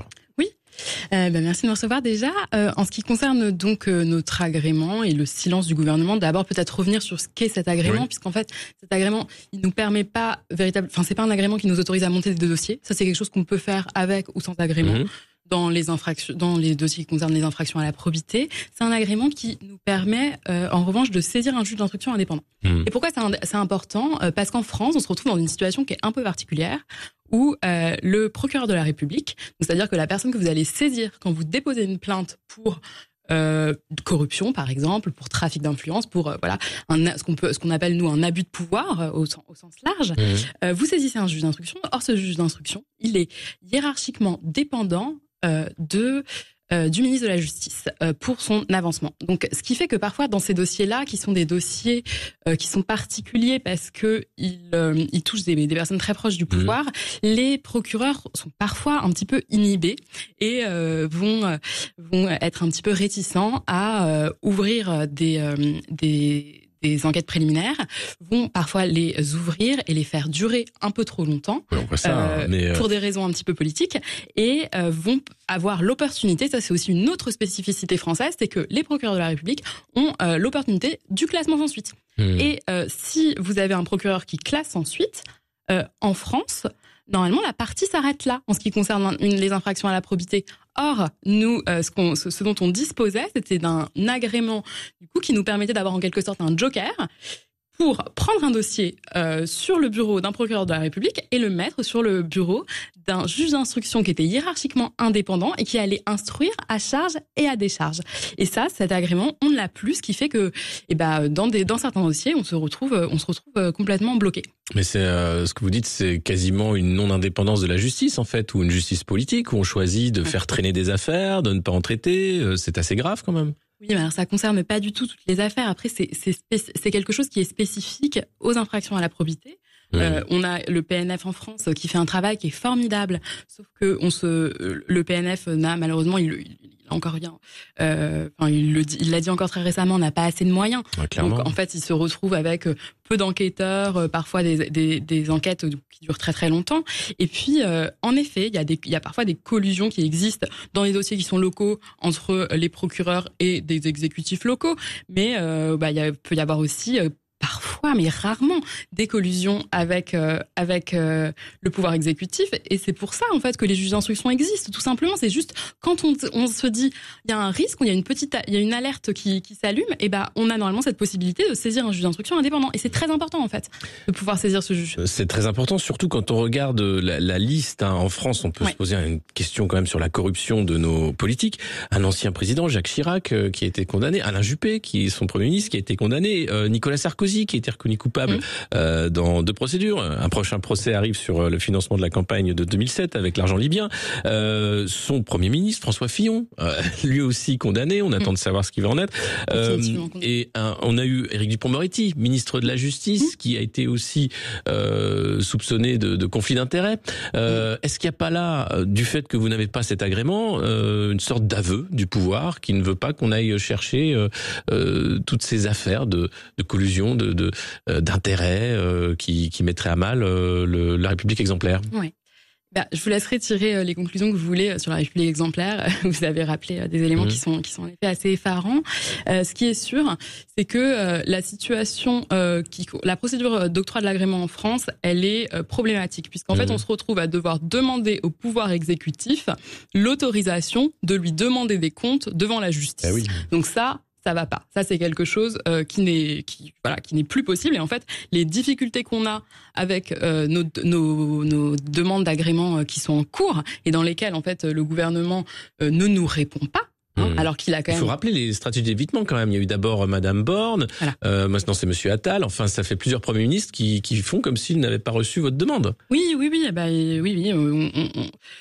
Euh, ben merci de me recevoir déjà. Euh, en ce qui concerne donc euh, notre agrément et le silence du gouvernement, d'abord peut-être revenir sur ce qu'est cet agrément, oui. puisqu'en fait cet agrément, il nous permet pas véritable, enfin c'est pas un agrément qui nous autorise à monter des dossiers. Ça c'est quelque chose qu'on peut faire avec ou sans agrément. Mmh. Dans les infractions, dans les dossiers qui concernent les infractions à la probité, c'est un agrément qui nous permet, euh, en revanche, de saisir un juge d'instruction indépendant. Mmh. Et pourquoi c'est, un, c'est important ? euh, Parce qu'en France, on se retrouve dans une situation qui est un peu particulière, où euh, le procureur de la République, donc c'est-à-dire que la personne que vous allez saisir quand vous déposez une plainte pour euh, corruption, par exemple, pour trafic d'influence, pour euh, voilà, un, ce qu'on peut, ce qu'on appelle nous un abus de pouvoir euh, au, au sens large, mmh. euh, vous saisissez un juge d'instruction. Or, ce juge d'instruction, il est hiérarchiquement dépendant Euh, de euh, du ministre de la Justice euh, pour son avancement. Donc, ce qui fait que parfois dans ces dossiers-là, qui sont des dossiers euh, qui sont particuliers parce que ils, euh, ils touchent des, des personnes très proches du pouvoir, mmh. les procureurs sont parfois un petit peu inhibés et euh, vont euh, vont être un petit peu réticents à euh, ouvrir des euh, des des enquêtes préliminaires, vont parfois les ouvrir et les faire durer un peu trop longtemps, oui, on voit ça, euh, mais euh... pour des raisons un petit peu politiques, et euh, vont avoir l'opportunité, ça c'est aussi une autre spécificité française, c'est que les procureurs de la République ont euh, l'opportunité du classement sans suite. Mmh. Et euh, si vous avez un procureur qui classe sans suite, euh, en France, normalement la partie s'arrête là, en ce qui concerne une, les infractions à la probité. Or, nous, euh, ce, qu'on, ce, ce dont on disposait, c'était d'un agrément du coup qui nous permettait d'avoir en quelque sorte un joker pour prendre un dossier euh, sur le bureau d'un procureur de la République et le mettre sur le bureau d'un juge d'instruction qui était hiérarchiquement indépendant et qui allait instruire à charge et à décharge. Et ça, cet agrément, on ne l'a plus, ce qui fait que, eh ben, dans des, dans certains dossiers, on se retrouve, on se retrouve complètement bloqué. Mais c'est euh, ce que vous dites, c'est quasiment une non-indépendance de la justice en fait, ou une justice politique où on choisit de faire traîner des affaires, de ne pas en traiter. C'est assez grave quand même. Oui, mais alors ça concerne pas du tout toutes les affaires. Après, c'est, c'est, c'est quelque chose qui est spécifique aux infractions à la probité. Mmh. Euh, on a le P N F en France qui fait un travail qui est formidable, sauf que on se, le P N F n'a malheureusement, il, il a encore rien. Euh, enfin, il le dit, il l'a dit encore très récemment, n'a pas assez de moyens. Ouais, donc en fait, il se retrouve avec peu d'enquêteurs, parfois des, des, des enquêtes qui durent très très longtemps. Et puis, euh, en effet, il y a des, il y a parfois des collusions qui existent dans les dossiers qui sont locaux entre les procureurs et des exécutifs locaux. Mais euh, bah, il y a, peut y avoir aussi euh, parfois, mais rarement, des collusions avec euh, avec euh, le pouvoir exécutif. Et c'est pour ça, en fait, que les juges d'instruction existent. Tout simplement, c'est juste quand on, on se dit il y a un risque, il y a une petite, il y a une alerte qui, qui s'allume, et ben on a normalement cette possibilité de saisir un juge d'instruction indépendant. Et c'est très important, en fait, de pouvoir saisir ce juge. C'est très important, surtout quand on regarde la, la liste. Hein, en France, on peut ouais. se poser une question quand même sur la corruption de nos politiques. Un ancien président, Jacques Chirac, euh, qui a été condamné. Alain Juppé, qui est son premier ministre, qui a été condamné. Euh, Nicolas Sarkozy, qui a été reconnu coupable mmh. euh, dans deux procédures. Un prochain procès arrive sur le financement de la campagne de deux mille sept avec l'argent libyen. Euh, son Premier ministre, François Fillon, euh, lui aussi condamné. On attend mmh. de savoir ce qui va en être. Euh, et un, on a eu Éric Dupond-Moretti, ministre de la Justice, mmh. qui a été aussi euh, soupçonné de, de conflit d'intérêts. Euh, mmh. Est-ce qu'il n'y a pas là, du fait que vous n'avez pas cet agrément, euh, une sorte d'aveu du pouvoir qui ne veut pas qu'on aille chercher euh, euh, toutes ces affaires de, de collusion, de, de euh, d'intérêts euh, qui, qui mettraient à mal euh, le, la République exemplaire. Oui. Bah, je vous laisserai tirer les conclusions que vous voulez sur la République exemplaire. Vous avez rappelé des éléments mmh. qui sont qui sont en effet assez effarants. Euh, ce qui est sûr, c'est que euh, la situation, euh, qui, la procédure d'octroi de l'agrément en France, elle est euh, problématique, puisqu'en mmh. fait, on se retrouve à devoir demander au pouvoir exécutif l'autorisation de lui demander des comptes devant la justice. Eh oui. Donc ça. Ça va pas. Ça, c'est quelque chose euh, qui n'est, qui voilà, qui n'est plus possible. Et en fait, les difficultés qu'on a avec euh, nos, nos, nos demandes d'agrément euh, qui sont en cours et dans lesquelles en fait le gouvernement euh, ne nous répond pas. Hein, mmh. Alors qu'il a quand même. Il faut rappeler les stratégies d'évitement quand même. Il y a eu d'abord Madame Borne, voilà. euh, maintenant c'est Monsieur Attal. Enfin, ça fait plusieurs premiers ministres qui, qui font comme s'ils n'avaient pas reçu votre demande. Oui, oui, oui. Bah, oui, oui. On, on,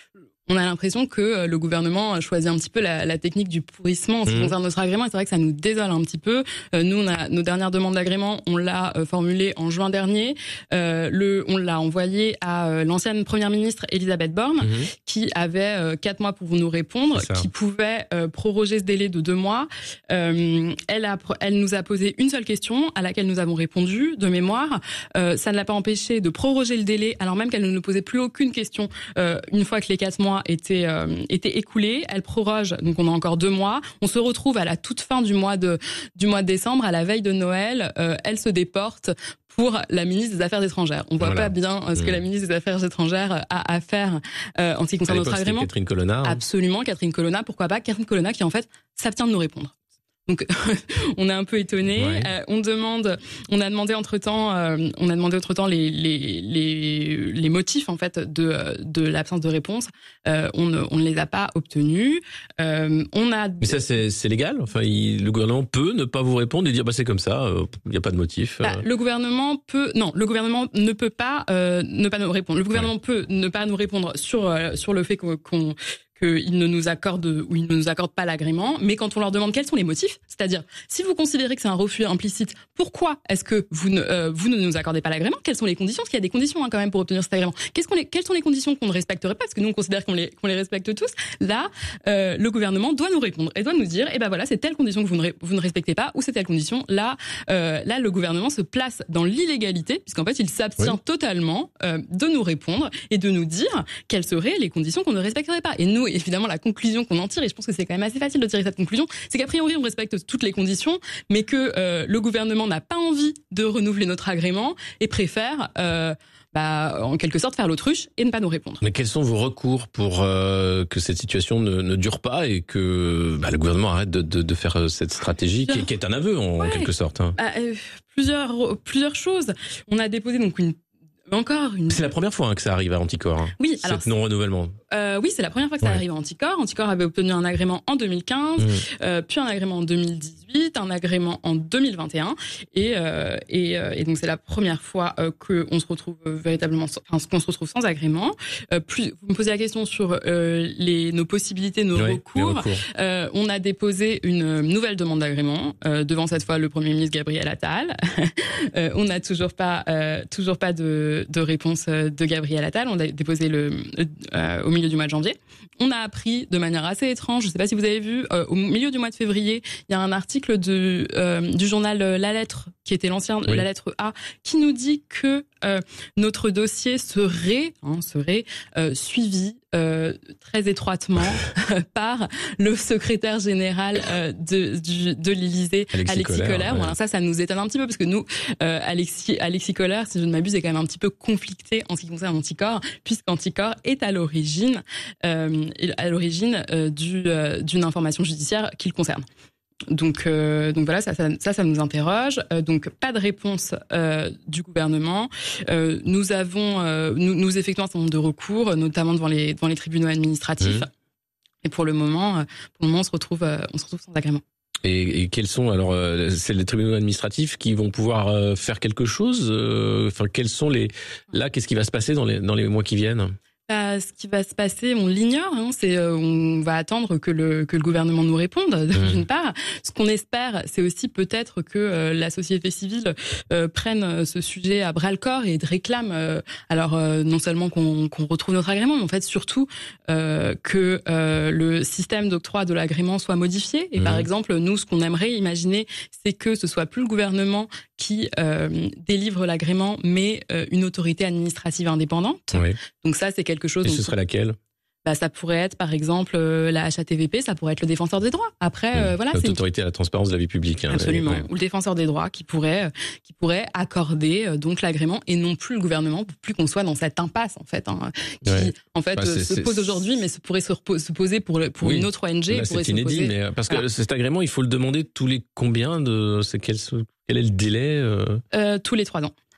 on a l'impression que le gouvernement a choisi un petit peu la, la technique du pourrissement en ce qui mmh. concerne notre agrément. Et c'est vrai que ça nous désole un petit peu. Euh, nous, on a nos dernières demandes d'agrément, on l'a euh, formulée en juin dernier. Euh, le, on l'a envoyé à euh, l'ancienne première ministre Elisabeth Borne, mmh. qui avait euh, quatre mois pour nous répondre, qui pouvait euh, proroger ce délai de deux mois. Euh, elle a, elle nous a posé une seule question à laquelle nous avons répondu de mémoire. Euh, ça ne l'a pas empêché de proroger le délai, alors même qu'elle ne nous posait plus aucune question euh, une fois que les quatre mois étaient euh, étaient écoulés. Elle proroge, donc on a encore deux mois. On se retrouve à la toute fin du mois de du mois de décembre, à la veille de Noël. Euh, elle se déporte pour la ministre des Affaires étrangères. On voit voilà. pas bien euh, ce mmh. que la ministre des Affaires étrangères a à faire euh, en ce qui concerne notre agrément. Catherine Colonna. Hein. Absolument, Catherine Colonna. Pourquoi pas Catherine Colonna qui en fait s'abstient de nous répondre. Donc, on est un peu étonné. Ouais. Euh, on demande, on a demandé entre temps, euh, on a demandé entre temps les les les les motifs en fait de de l'absence de réponse. Euh, on ne on ne les a pas obtenus. Euh, on a. Mais ça c'est c'est légal. Enfin, il, le gouvernement peut ne pas vous répondre et dire bah c'est comme ça. Il euh, n'y a pas de motif. Bah, le gouvernement peut non, le gouvernement ne peut pas euh, ne pas nous répondre. Le gouvernement ouais. peut ne pas nous répondre sur euh, sur le fait qu'on, qu'on qu'ils ne nous accordent ou ils ne nous accordent pas l'agrément, mais quand on leur demande quels sont les motifs, c'est-à-dire si vous considérez que c'est un refus implicite, pourquoi est-ce que vous ne euh, vous ne nous accordez pas l'agrément ? Quelles sont les conditions ? Parce qu'il y a des conditions hein, quand même pour obtenir cet agrément. Qu'est-ce qu'on les, quelles sont les conditions qu'on ne respecterait pas ? Parce que nous on considère qu'on les qu'on les respecte tous. Là, euh, le gouvernement doit nous répondre et doit nous dire, eh ben voilà, c'est telle condition que vous ne vous ne respectez pas ou c'est telle condition. Là, euh, là, le gouvernement se place dans l'illégalité puisqu'en fait il s'abstient oui. totalement euh, de nous répondre et de nous dire quelles seraient les conditions qu'on ne respecterait pas. Et nous, évidemment, la conclusion qu'on en tire, et je pense que c'est quand même assez facile de tirer cette conclusion, c'est qu'a priori on respecte toutes les conditions, mais que euh, le gouvernement n'a pas envie de renouveler notre agrément et préfère euh, bah, en quelque sorte faire l'autruche et ne pas nous répondre. Mais quels sont vos recours pour euh, que cette situation ne, ne dure pas et que bah, le gouvernement arrête de, de, de faire cette stratégie qui, qui est un aveu en, ouais. en quelque sorte hein. bah, euh, plusieurs, plusieurs choses. On a déposé donc une Encore une... C'est la première fois hein, que ça arrive à Anticor. Hein, oui, cet alors non-renouvellement. Euh, oui, c'est la première fois que ça ouais. arrive à Anticor. Anticor avait obtenu un agrément en deux mille quinze, mmh. euh, puis un agrément en deux mille dix-huit, un agrément en deux mille vingt et un, et euh, et, euh, et donc c'est la première fois euh, que on se retrouve euh, véritablement, enfin qu'on se retrouve sans agrément. Euh, plus, vous me posez la question sur euh, les nos possibilités, nos oui, recours. recours. Euh, on a déposé une nouvelle demande d'agrément euh, devant cette fois le Premier ministre Gabriel Attal. euh, on n'a toujours pas euh, toujours pas de de réponse de Gabriel Attal. On a déposé le euh, au milieu du mois de janvier. On a appris de manière assez étrange, je ne sais pas si vous avez vu, euh, au milieu du mois de février, il y a un article de, euh, du journal La Lettre, qui était l'ancien oui. La Lettre A, qui nous dit que euh, notre dossier serait, hein, serait euh, suivi euh, très étroitement par le secrétaire général euh, de, du, de l'Élysée, Alexis, Alexis Kohler. Kohler. Ouais. Voilà, ça, ça nous étonne un petit peu, parce que nous, euh, Alexis, Alexis Kohler, si je ne m'abuse, est quand même un petit peu conflicté en ce qui concerne Anticor, puisqu'Anticor est à l'origine, euh, à l'origine euh, du, euh, d'une information judiciaire qui le concerne. Donc, euh, donc voilà, ça, ça, ça, ça nous interroge. Euh, donc, pas de réponse euh, du gouvernement. Euh, nous avons, euh, nous, nous effectuons un certain nombre de recours, notamment devant les, devant les tribunaux administratifs. Mmh. Et pour le moment, pour le moment, on se retrouve, on se retrouve sans agrément. Et, et quels sont alors, euh, c'est les tribunaux administratifs qui vont pouvoir euh, faire quelque chose. Euh, enfin, quels sont les, là, qu'est-ce qui va se passer dans les dans les mois qui viennent? Bah, ce qui va se passer, on l'ignore. Hein, c'est, euh, on va attendre que le que le gouvernement nous réponde. Mmh. D'une part, ce qu'on espère, c'est aussi peut-être que euh, la société civile euh, prenne ce sujet à bras le corps et réclame, euh, alors euh, non seulement qu'on, qu'on retrouve notre agrément, mais en fait surtout euh, que euh, le système d'octroi de l'agrément soit modifié. Et mmh. par exemple, nous, ce qu'on aimerait imaginer, c'est que ce soit plus le gouvernement qui euh, délivre l'agrément, mais euh, une autorité administrative indépendante. Oui. Donc ça, c'est quelque chose. Et ce serait laquelle? Bah, ça pourrait être, par exemple, euh, la H A T V P, ça pourrait être le défenseur des droits. Après, euh, voilà, c'est l'autorité une... à la transparence de la vie publique. Hein, Absolument. Ouais. Ou le défenseur des droits qui pourrait, euh, qui pourrait accorder euh, donc l'agrément et non plus le gouvernement, pour plus qu'on soit dans cette impasse en fait, hein, qui ouais. en fait bah, euh, se pose aujourd'hui, mais se pourrait se, repos- se poser pour le, pour oui. une autre O N G. Là, c'est inédit, mais parce que voilà. cet agrément, il faut le demander tous les combien de, c'est quel, quel est le délai euh... Euh, tous les trois ans.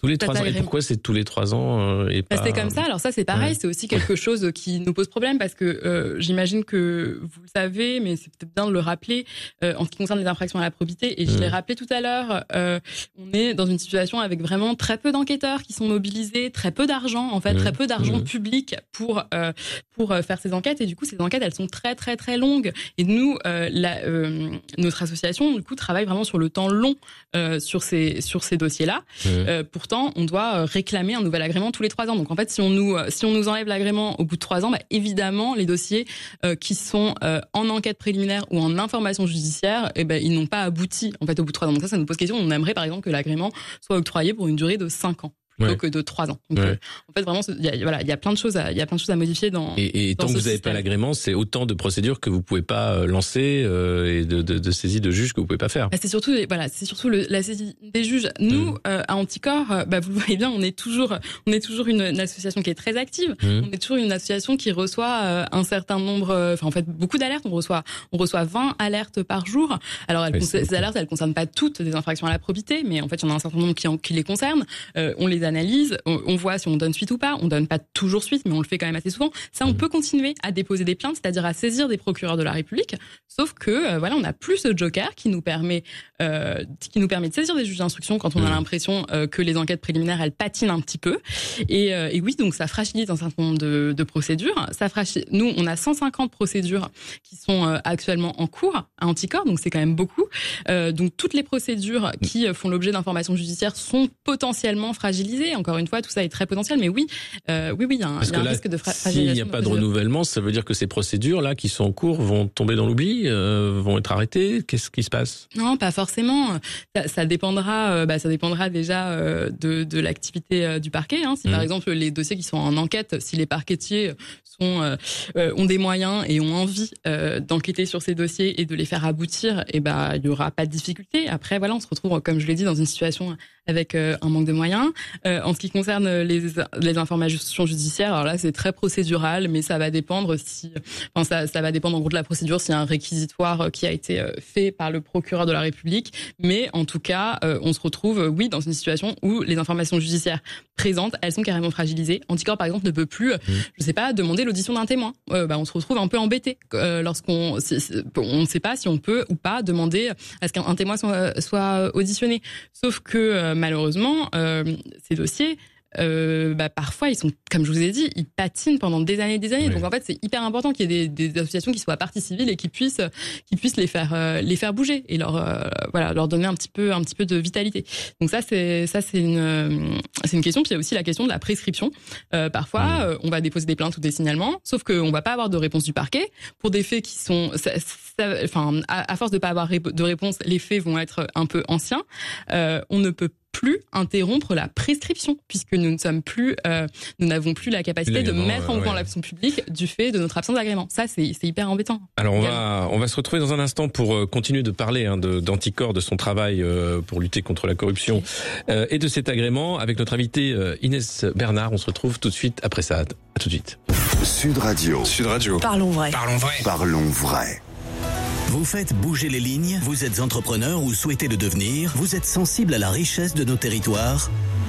Tous les trois ans. Et pourquoi c'est tous les trois ans euh, et pas... bah, c'est comme ça. Alors ça, c'est pareil. Ouais. C'est aussi quelque chose qui nous pose problème parce que euh, j'imagine que vous le savez, mais c'est peut-être bien de le rappeler euh, en ce qui concerne les infractions à la probité. Et je mmh. l'ai rappelé tout à l'heure. Euh, on est dans une situation avec vraiment très peu d'enquêteurs qui sont mobilisés, très peu d'argent, en fait, mmh. très peu d'argent mmh. public pour euh, pour faire ces enquêtes. Et du coup, ces enquêtes, elles sont très très très longues. Et nous, euh, la, euh, notre association, du coup, travaille vraiment sur le temps long euh, sur ces sur ces dossiers-là. Mmh. Euh, pourtant, on doit réclamer un nouvel agrément tous les trois ans. Donc, en fait, si on nous si on nous enlève l'agrément au bout de trois ans, bah, évidemment, les dossiers euh, qui sont euh, en enquête préliminaire ou en information judiciaire, eh ben, ils n'ont pas abouti en fait au bout de trois ans. Donc ça, ça nous pose question. On aimerait, par exemple, que l'agrément soit octroyé pour une durée de cinq ans. Plutôt ouais. que de trois ans. Donc, ouais. euh, en fait, vraiment, il y a, voilà, il y a plein de choses, il y a plein de choses à modifier dans. Et, et dans tant que vous n'avez système. pas l'agrément, c'est autant de procédures que vous pouvez pas lancer euh, et de, de, de saisies de juges que vous pouvez pas faire. Bah, c'est surtout, voilà, c'est surtout le, la saisie des juges. Nous, mmh. euh, à Anticorps, bah, vous le voyez bien, on est toujours, on est toujours une, une association qui est très active. Mmh. On est toujours une association qui reçoit euh, un certain nombre, enfin, en fait, beaucoup d'alertes. On reçoit, on reçoit vingt alertes par jour. Alors, elles, oui, ces alertes, elles concernent pas toutes des infractions à la probité, mais en fait, il y en a un certain nombre qui, en, qui les concernent. Euh, on les analyse. On, On voit si on donne suite ou pas. On donne pas toujours suite, mais on le fait quand même assez souvent. Ça, on peut continuer à déposer des plaintes, c'est-à-dire à saisir des procureurs de la République. Sauf que, euh, voilà, on n'a plus ce joker qui nous permet, euh, qui nous permet de saisir des juges d'instruction quand on a l'impression euh, que les enquêtes préliminaires, elles patinent un petit peu. Et, euh, et oui, donc ça fragilise un certain nombre de, de procédures. Ça fragilise. Nous, on a cent cinquante procédures qui sont euh, actuellement en cours à Anticorps, donc c'est quand même beaucoup. Euh, donc toutes les procédures qui font l'objet d'informations judiciaires sont potentiellement fragilisées. Encore une fois, tout ça est très potentiel, mais oui, euh, oui, oui, il y a un, Parce il y a un là, risque de fra- fragilisation. S'il n'y a pas de renouvellement, ça veut dire que ces procédures-là qui sont en cours vont tomber dans l'oubli, euh, vont être arrêtées. Qu'est-ce qui se passe ? Non, pas forcément. Ça, ça dépendra, euh, bah, ça dépendra déjà euh, de, de l'activité euh, du parquet. Hein. Si mmh. par exemple les dossiers qui sont en enquête, si les parquetiers sont euh, euh, ont des moyens et ont envie euh, d'enquêter sur ces dossiers et de les faire aboutir, et ben bah, il y aura pas de difficulté. Après, voilà, on se retrouve, comme je l'ai dit, dans une situation avec euh, un manque de moyens. Euh, en ce qui concerne les, les informations judiciaires, alors là, c'est très procédural, mais ça va dépendre si, enfin, ça, ça va dépendre en gros de la procédure, s'il y a un réquisitoire qui a été fait par le procureur de la République. Mais en tout cas, euh, on se retrouve, oui, dans une situation où les informations judiciaires présentes, elles sont carrément fragilisées. Anticorps, par exemple, ne peut plus, mmh. je sais pas, demander l'audition d'un témoin. Euh, bah, on se retrouve un peu embêté euh, lorsqu'on, c'est, c'est, on ne sait pas si on peut ou pas demander à ce qu'un témoin soit, soit auditionné. Sauf que euh, malheureusement, euh, ces dossiers, euh, bah, parfois, ils sont, comme je vous ai dit, ils patinent pendant des années et des années. Oui. Donc, en fait, c'est hyper important qu'il y ait des, des associations qui soient partie civile et qui puissent, qui puissent les faire, euh, les faire bouger et leur, euh, voilà, leur donner un petit peu, un petit peu de vitalité. Donc ça, c'est, ça, c'est une, c'est une question. Puis il y a aussi la question de la prescription. Euh, parfois, oui. euh, on va déposer des plaintes ou des signalements, sauf qu'on va pas avoir de réponse du parquet pour des faits qui sont, ça, ça, enfin, à, à force de pas avoir de réponse, les faits vont être un peu anciens. Euh, on ne peut plus interrompre la prescription puisque nous ne sommes plus, euh, nous n'avons plus la capacité de mettre en mouvement ouais. l'action publique du fait de notre absence d'agrément. Ça, c'est, c'est hyper embêtant. Alors on va, on va se retrouver dans un instant pour continuer de parler hein, de, d'Anticorps, de son travail euh, pour lutter contre la corruption okay. euh, et de cet agrément avec notre invitée euh, Inès Bernard. On se retrouve tout de suite après ça. À tout de suite. Sud Radio. Sud Radio. Parlons vrai. Parlons vrai. Parlons vrai. Vous faites bouger les lignes, vous êtes entrepreneur ou souhaitez le devenir, vous êtes sensible à la richesse de nos territoires.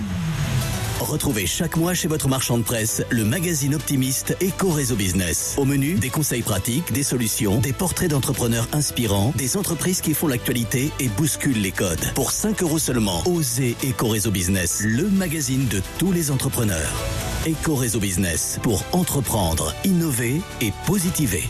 Retrouvez chaque mois chez votre marchand de presse le magazine optimiste Éco-Réseau Business. Au menu, des conseils pratiques, des solutions, des portraits d'entrepreneurs inspirants, des entreprises qui font l'actualité et bousculent les codes. Pour cinq euros seulement, osez Éco-Réseau Business, le magazine de tous les entrepreneurs. Éco-Réseau Business, pour entreprendre, innover et positiver.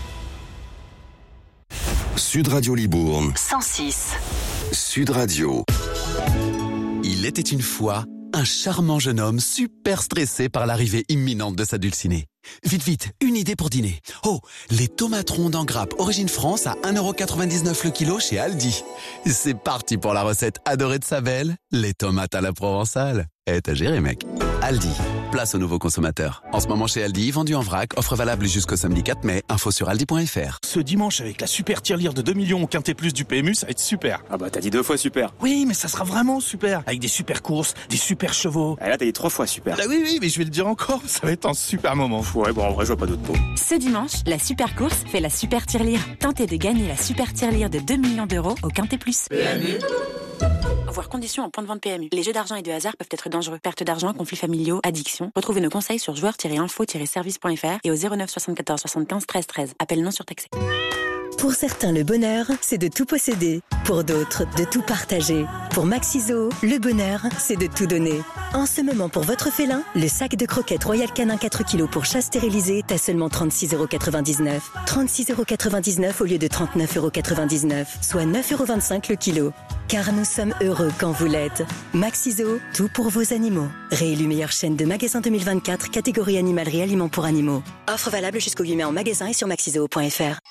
Sud Radio Libourne. cent six. Sud Radio. Il était une fois un charmant jeune homme super stressé par l'arrivée imminente de sa dulcinée. Vite, vite, une idée pour dîner. Oh, les tomates rondes en grappe Origine France à un euro quatre-vingt-dix-neuf le kilo chez Aldi. C'est parti pour la recette adorée de sa belle, les tomates à la provençale. Eh, t'as géré, mec. Aldi, place aux nouveaux consommateurs. En ce moment chez Aldi, vendu en vrac, offre valable jusqu'au samedi quatre mai, info sur aldi point f r. Ce dimanche, avec la super tirelire de deux millions au Quintet Plus du P M U, ça va être super. Ah bah t'as dit deux fois super. Oui, mais ça sera vraiment super. Avec des super courses, des super chevaux. Et là t'as dit trois fois super. Ah oui, oui, mais je vais le dire encore, ça va être un super moment. Ouais, bon en vrai je vois pas d'autre mot. Ce dimanche, la super course fait la super tirelire. Tentez de gagner la super tirelire de deux millions d'euros au Quintet Plus. P M U Voir conditions en point de vente P M U. Les jeux d'argent et de hasard peuvent être dangereux. Perte d'argent, conflits familiaux, addiction. Retrouvez nos conseils sur joueurs tiret info tiret service point f r et au zéro neuf soixante-quatorze soixante-quinze treize treize. Appel non surtaxé. Pour certains, le bonheur, c'est de tout posséder. Pour d'autres, de tout partager. Pour Maxiso, le bonheur, c'est de tout donner. En ce moment, pour votre félin, le sac de croquettes Royal Canin quatre kilos pour chat stérilisé est à seulement trente-six euros quatre-vingt-dix-neuf. trente-six euros quatre-vingt-dix-neuf au lieu de trente-neuf euros quatre-vingt-dix-neuf, soit neuf euros vingt-cinq le kilo. Car nous sommes heureux quand vous l'êtes. Maxiso, tout pour vos animaux. Réélu meilleure chaîne de magasins deux mille vingt-quatre, catégorie animalerie aliments pour animaux. Offre valable jusqu'au huit mai en magasin et sur maxiso point f r.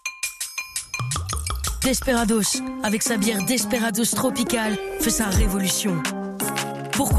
Desperados, avec sa bière Desperados Tropical, fait sa révolution. Pourquoi ?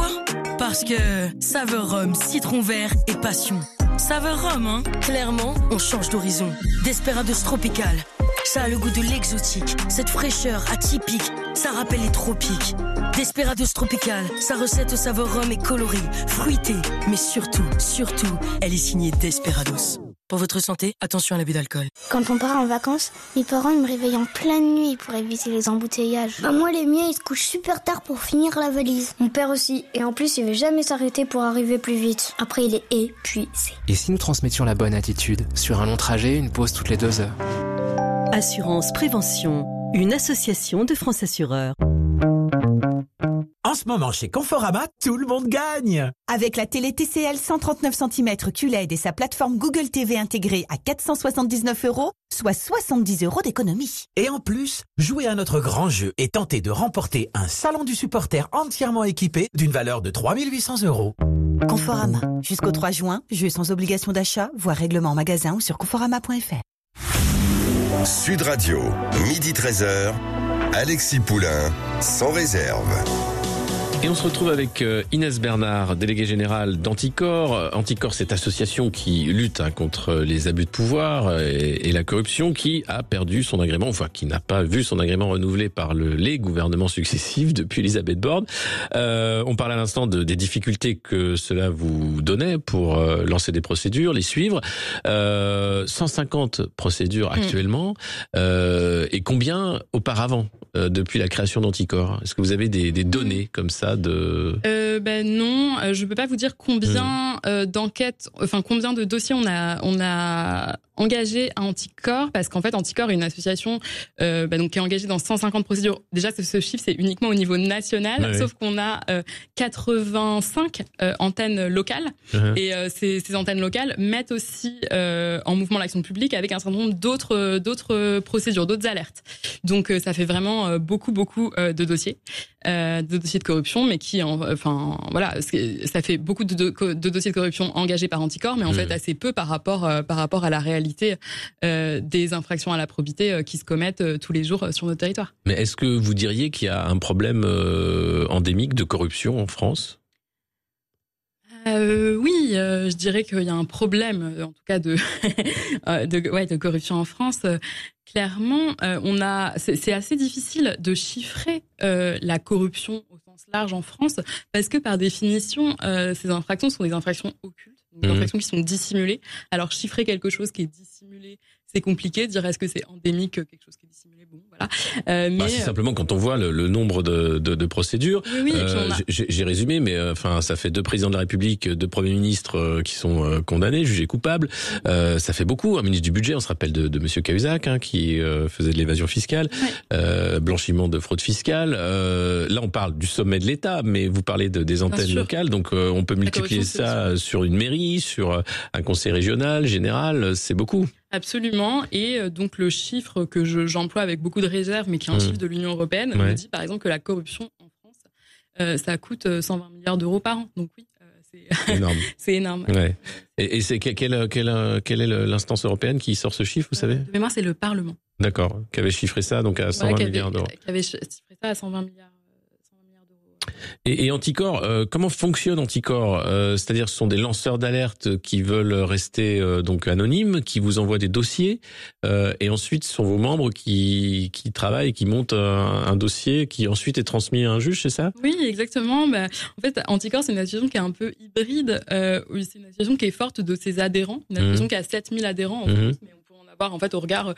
Parce que saveur rhum, citron vert et passion. Saveur rhum, hein ? Clairement, on change d'horizon. Desperados Tropical, ça a le goût de l'exotique, cette fraîcheur atypique, ça rappelle les tropiques. Desperados Tropical, sa recette au saveur rhum est colorée, fruitée, mais surtout, surtout, elle est signée Desperados. Pour votre santé, attention à l'abus d'alcool. Quand on part en vacances, mes parents ils me réveillent en pleine nuit pour éviter les embouteillages. Bah moi, les miens, ils se couchent super tard pour finir la valise. Mon père aussi. Et en plus, il veut jamais s'arrêter pour arriver plus vite. Après, il est épuisé. Et si nous transmettions la bonne attitude ? Sur un long trajet, une pause toutes les deux heures. Assurance Prévention, une association de France Assureurs. En ce moment, chez Conforama, tout le monde gagne. Avec la télé T C L cent trente-neuf centimètres Q L E D et sa plateforme Google T V intégrée à quatre cent soixante-dix-neuf euros, soit soixante-dix euros d'économie. Et en plus, jouez à notre grand jeu et tentez de remporter un salon du supporter entièrement équipé d'une valeur de trois mille huit cents euros. Conforama. Jusqu'au trois juin, jeu sans obligation d'achat, voire règlement en magasin ou sur conforama point f r. Sud Radio, midi treize heures, Alexis Poulain, sans réserve. Et on se retrouve avec Inès Bernard, déléguée générale d'Anticor. Anticor, cette association qui lutte hein, contre les abus de pouvoir et, et la corruption, qui a perdu son agrément, enfin qui n'a pas vu son agrément renouvelé par le, les gouvernements successifs depuis Elisabeth Borne. Euh, on parle à l'instant de, des difficultés que cela vous donnait pour euh, lancer des procédures, les suivre. Euh, cent cinquante procédures actuellement. Mmh. Euh, et combien auparavant, euh, depuis la création d'Anticor ? Est-ce que vous avez des, des données comme ça de... euh, ben non, je peux pas vous dire combien mmh. euh, d'enquêtes, enfin combien de dossiers on a on a engagé à Anticor, parce qu'en fait Anticor est une association euh, ben, donc qui est engagée dans cent cinquante procédures. Déjà ce, ce chiffre c'est uniquement au niveau national, ouais, sauf qu'on a euh, quatre-vingt-cinq euh, antennes locales mmh. et euh, ces, ces antennes locales mettent aussi euh, en mouvement l'action publique avec un certain nombre d'autres d'autres procédures, d'autres alertes. Donc euh, ça fait vraiment euh, beaucoup beaucoup euh, de dossiers, euh, de dossiers de corruption, mais qui, enfin, voilà, ça fait beaucoup de, de, de dossiers de corruption engagés par Anticor, mais en mmh. fait assez peu par rapport, euh, par rapport à la réalité euh, des infractions à la probité euh, qui se commettent euh, tous les jours euh, sur notre territoire. Mais est-ce que vous diriez qu'il y a un problème euh, endémique de corruption en France ? Euh, oui, euh, je dirais qu'il y a un problème, en tout cas de, de, ouais, de corruption en France. Clairement, euh, on a, c'est, c'est assez difficile de chiffrer euh, la corruption au sens large en France, parce que par définition, euh, ces infractions sont des infractions occultes, des mmh. infractions qui sont dissimulées. Alors chiffrer quelque chose qui est dissimulé, c'est compliqué. Dire est-ce que c'est endémique quelque chose qui est dissimulé, bon voilà. Euh, mais bah, c'est simplement quand on voit le, le nombre de, de, de procédures. Oui, oui, euh, a... j'ai, j'ai résumé, mais enfin, euh, ça fait deux présidents de la République, deux premiers ministres euh, qui sont euh, condamnés, jugés coupables. Euh, ça fait beaucoup. Un ministre du budget, on se rappelle de, de Monsieur Cahuzac, hein, qui euh, faisait de l'évasion fiscale, ouais. euh, blanchiment de fraude fiscale. Euh, là, on parle du sommet de l'État, mais vous parlez de, des antennes locales, donc euh, on peut multiplier ça sur une mairie, sur un conseil régional, général. C'est beaucoup. Absolument. Et donc le chiffre que je, j'emploie avec beaucoup de réserve, mais qui est un mmh. chiffre de l'Union européenne, ouais. me dit par exemple que la corruption en France, euh, ça coûte cent vingt milliards d'euros par an. Donc oui, euh, c'est énorme. c'est énorme. Ouais. Et, et c'est quelle, quelle, quelle, quelle est l'instance européenne qui sort ce chiffre, vous savez ? De mémoire, c'est le Parlement. D'accord. Qui avait chiffré ça donc à cent vingt ouais, milliards d'euros. Qui avait chiffré ça à cent vingt milliards. Et, et Anticor, euh, comment fonctionne Anticor ? euh, C'est-à-dire, ce sont des lanceurs d'alerte qui veulent rester euh, donc anonymes, qui vous envoient des dossiers, euh, et ensuite ce sont vos membres qui qui travaillent, qui montent un, un dossier qui ensuite est transmis à un juge, c'est ça ? Oui, exactement. Bah, en fait, Anticor, c'est une association qui est un peu hybride. Euh, c'est une association qui est forte de ses adhérents, une association mmh. qui a sept mille adhérents en France, mmh. mais on peut en avoir en fait au regard de ce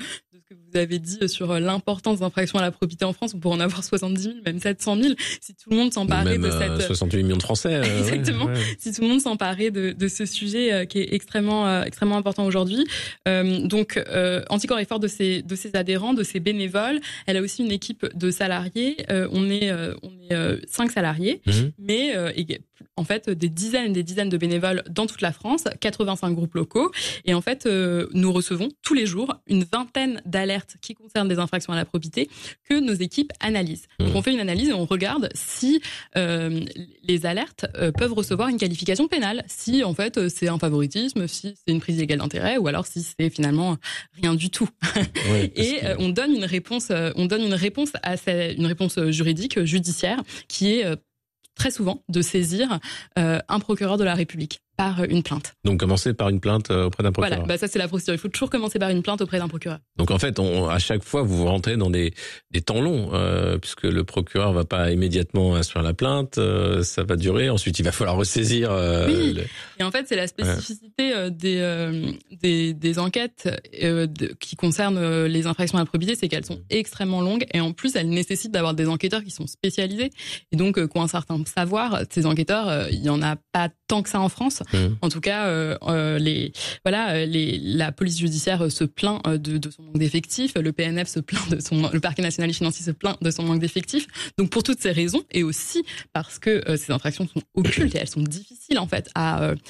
que vous avez dit sur l'importance d'infractions à la probité en France, on pourrait en avoir soixante-dix mille, même sept cent mille, si tout le monde s'emparait même, de cette... Euh, soixante-huit millions de Français. Euh, Exactement. Ouais, ouais. Si tout le monde s'emparait de, de ce sujet euh, qui est extrêmement, euh, extrêmement important aujourd'hui. Euh, donc, euh, Anticorps est fort de ses, de ses adhérents, de ses bénévoles. Elle a aussi une équipe de salariés. Euh, on est, euh, on est euh, cinq salariés, mmh. mais euh, et, en fait, des dizaines et des dizaines de bénévoles dans toute la France, quatre-vingt-cinq groupes locaux. Et en fait, euh, nous recevons tous les jours une vingtaine d'alertes qui concernent des infractions à la probité que nos équipes analysent. Mmh. Donc, on fait une analyse et on regarde si euh, les alertes euh, peuvent recevoir une qualification pénale, si en fait c'est un favoritisme, si c'est une prise illégale d'intérêt, ou alors si c'est finalement rien du tout. Ouais, et euh, on donne une réponse, euh, on donne une réponse à cette, une réponse juridique, judiciaire, qui est euh, très souvent de saisir euh, un procureur de la République par une plainte. Donc commencer par une plainte auprès d'un procureur. Voilà, bah ça c'est la procédure. Il faut toujours commencer par une plainte auprès d'un procureur. Donc en fait, on, à chaque fois, vous vous rentrez dans des, des temps longs, euh, puisque le procureur va pas immédiatement instruire la plainte, euh, ça va durer. Ensuite, il va falloir ressaisir. Euh, oui. Le... Et en fait, c'est la spécificité ouais. des, euh, des des enquêtes euh, de, qui concernent les infractions à la probité, c'est qu'elles sont extrêmement longues et en plus, elles nécessitent d'avoir des enquêteurs qui sont spécialisés et donc euh, qui ont un certain savoir. Ces enquêteurs, euh, il y en a pas tant que ça en France. Mmh. En tout cas, euh, euh, les, voilà, les, la police judiciaire se plaint de, de son manque d'effectifs, le P N F se plaint de son, le parquet national et financier se plaint de son manque d'effectifs. Donc pour toutes ces raisons, et aussi parce que euh, ces infractions sont occultes et elles sont difficiles en fait à, euh,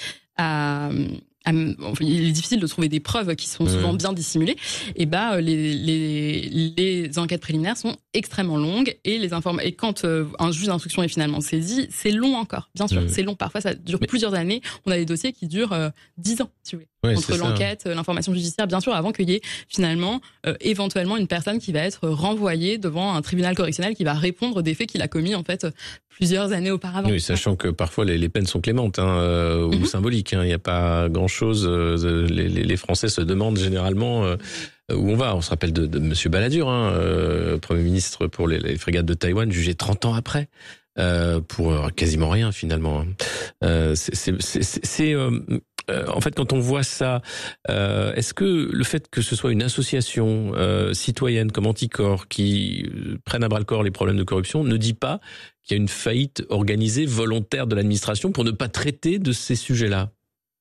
à il est difficile de trouver des preuves qui sont souvent bien dissimulées, et bah les, les, les enquêtes préliminaires sont extrêmement longues et les inform- et quand euh, un juge d'instruction est finalement saisi, c'est long encore, bien sûr, mmh. c'est long. Parfois, ça dure Mais... plusieurs années. On a des dossiers qui durent euh, dix ans, si vous voulez, ouais, entre l'enquête, ça. l'information judiciaire, bien sûr, avant qu'il y ait finalement euh, éventuellement une personne qui va être renvoyée devant un tribunal correctionnel qui va répondre des faits qu'il a commis en fait plusieurs années auparavant. Oui, sachant que parfois les, les peines sont clémentes hein, euh, ou mmh. symboliques. Il hein, n'y a pas grand-chose. Euh, les, les Français se demandent généralement euh, où on va. On se rappelle de, de Monsieur Balladur, hein, euh, Premier ministre pour les, les frégates de Taïwan, jugé trente ans après. Euh, pour euh, quasiment rien finalement. Euh, c'est, c'est, c'est, c'est euh, euh, en fait quand on voit ça, euh, est-ce que le fait que ce soit une association euh, citoyenne comme Anticorps qui euh, prenne à bras le corps les problèmes de corruption ne dit pas qu'il y a une faillite organisée volontaire de l'administration pour ne pas traiter de ces sujets-là?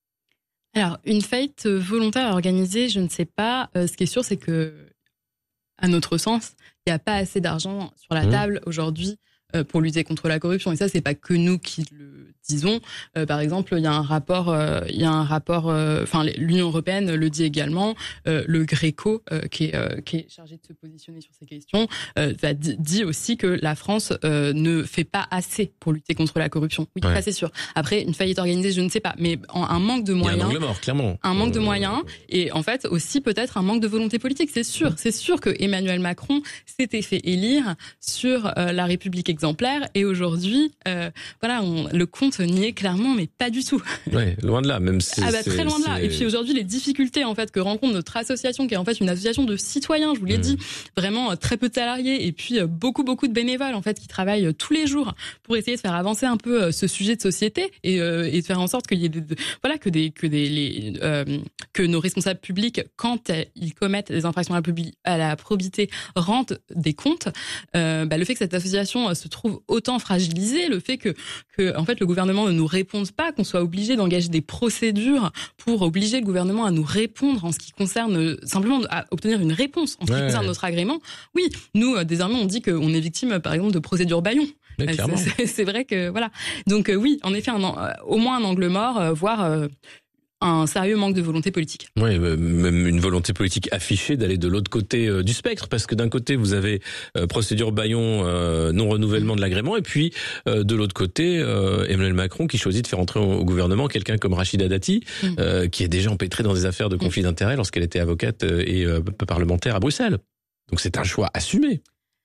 Alors une faillite volontaire organisée, je ne sais pas. Euh, ce qui est sûr, c'est que à notre sens, il n'y a pas assez d'argent sur la mmh. table aujourd'hui pour lutter contre la corruption. Et ça, c'est pas que nous qui le disons. Euh, par exemple, il y a un rapport, euh, il y a un rapport, enfin, euh, l'Union européenne le dit également. Euh, le Gréco, euh, qui est euh, qui est chargé de se positionner sur ces questions, euh, dit, dit aussi que la France euh, ne fait pas assez pour lutter contre la corruption. Oui, ouais. ça c'est sûr. Après, une faillite organisée, je ne sais pas, mais en, un manque de moyens. Il y a un angle mort, clairement. Un manque euh... de moyens et en fait aussi peut-être un manque de volonté politique. C'est sûr, c'est sûr que Emmanuel Macron s'était fait élire sur euh, la République exemplaire et aujourd'hui, euh, voilà, on, le compte n'y est clairement, mais pas du tout. Ouais, loin de là, même si. Ah bah très loin de là. Et puis aujourd'hui, les difficultés en fait que rencontre notre association, qui est en fait une association de citoyens, je vous l'ai mmh. dit, vraiment très peu de salariés et puis beaucoup beaucoup de bénévoles en fait qui travaillent tous les jours pour essayer de faire avancer un peu ce sujet de société et, euh, et de faire en sorte qu'il y ait des, voilà que des que des les, euh, que nos responsables publics, quand ils commettent des infractions à la, publi- à la probité, rendent des comptes. Euh, bah, le fait que cette association se trouve autant fragilisée, le fait que que en fait le gouvernement ne nous réponde pas, qu'on soit obligé d'engager des procédures pour obliger le gouvernement à nous répondre en ce qui concerne simplement à obtenir une réponse en ce qui ouais, concerne ouais. notre agrément. Oui, nous désormais on dit qu'on est victime par exemple de procédures Bayon. Mais clairement. C'est, c'est vrai que voilà. Donc euh, oui, en effet, un, euh, au moins un angle mort, euh, voire euh, un sérieux manque de volonté politique. Oui, même une volonté politique affichée d'aller de l'autre côté euh, du spectre, parce que d'un côté vous avez euh, procédure Bayon, euh, non renouvellement de l'agrément, et puis euh, de l'autre côté euh, Emmanuel Macron qui choisit de faire entrer au, au gouvernement quelqu'un comme Rachida Dati, mmh. euh, qui est déjà empêtrée dans des affaires de conflit mmh. d'intérêts lorsqu'elle était avocate et euh, parlementaire à Bruxelles. Donc c'est un choix assumé.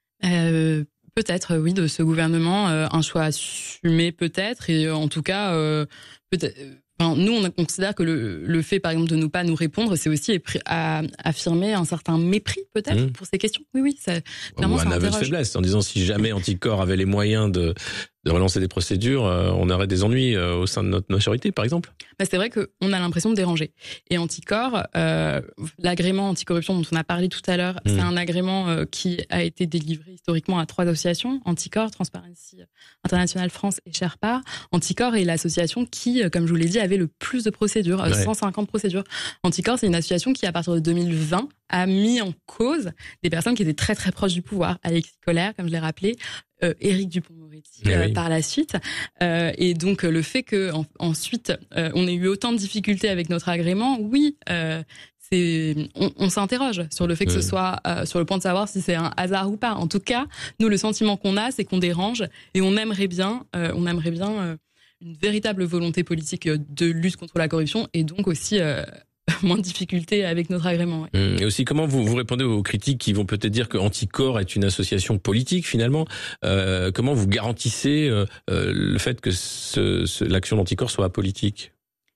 Euh... Peut-être, oui, de ce gouvernement, euh, un choix assumé peut-être, et en tout cas, euh, peut-être. Enfin, nous, on considère que le, le fait, par exemple, de ne pas nous répondre, c'est aussi à, affirmer un certain mépris, peut-être, mmh. pour ces questions. Oui, oui, ça, clairement, ou un ça aveu de interroge. faiblesse, en disant si jamais Anticorps avait les moyens de de relancer des procédures, euh, on aurait des ennuis euh, au sein de notre majorité, par exemple? Bah, c'est vrai qu'on a l'impression de déranger. Et Anticor, euh, l'agrément anticorruption dont on a parlé tout à l'heure, mmh. c'est un agrément euh, qui a été délivré historiquement à trois associations, Anticor, Transparency International France et Sherpa. Anticor est l'association qui, comme je vous l'ai dit, avait le plus de procédures, ouais. cent cinquante procédures. Anticor, c'est une association qui, à partir de deux mille vingt, a mis en cause des personnes qui étaient très très proches du pouvoir. Alexis Collère, comme je l'ai rappelé, euh, Éric Dupond-Moretti euh, oui. par la suite. Euh, et donc le fait que en, ensuite euh, on ait eu autant de difficultés avec notre agrément, oui, euh, c'est, on, on s'interroge sur le fait que oui. ce soit euh, sur le point de savoir si c'est un hasard ou pas. En tout cas, nous le sentiment qu'on a, c'est qu'on dérange et on aimerait bien, euh, on aimerait bien euh, une véritable volonté politique de lutte contre la corruption et donc aussi euh, moins de difficultés avec notre agrément. Ouais. Et aussi, comment vous, vous répondez aux critiques qui vont peut-être dire que Anticor est une association politique finalement? euh, Comment vous garantissez euh, le fait que ce, ce, l'action d'Anticor soit apolitique?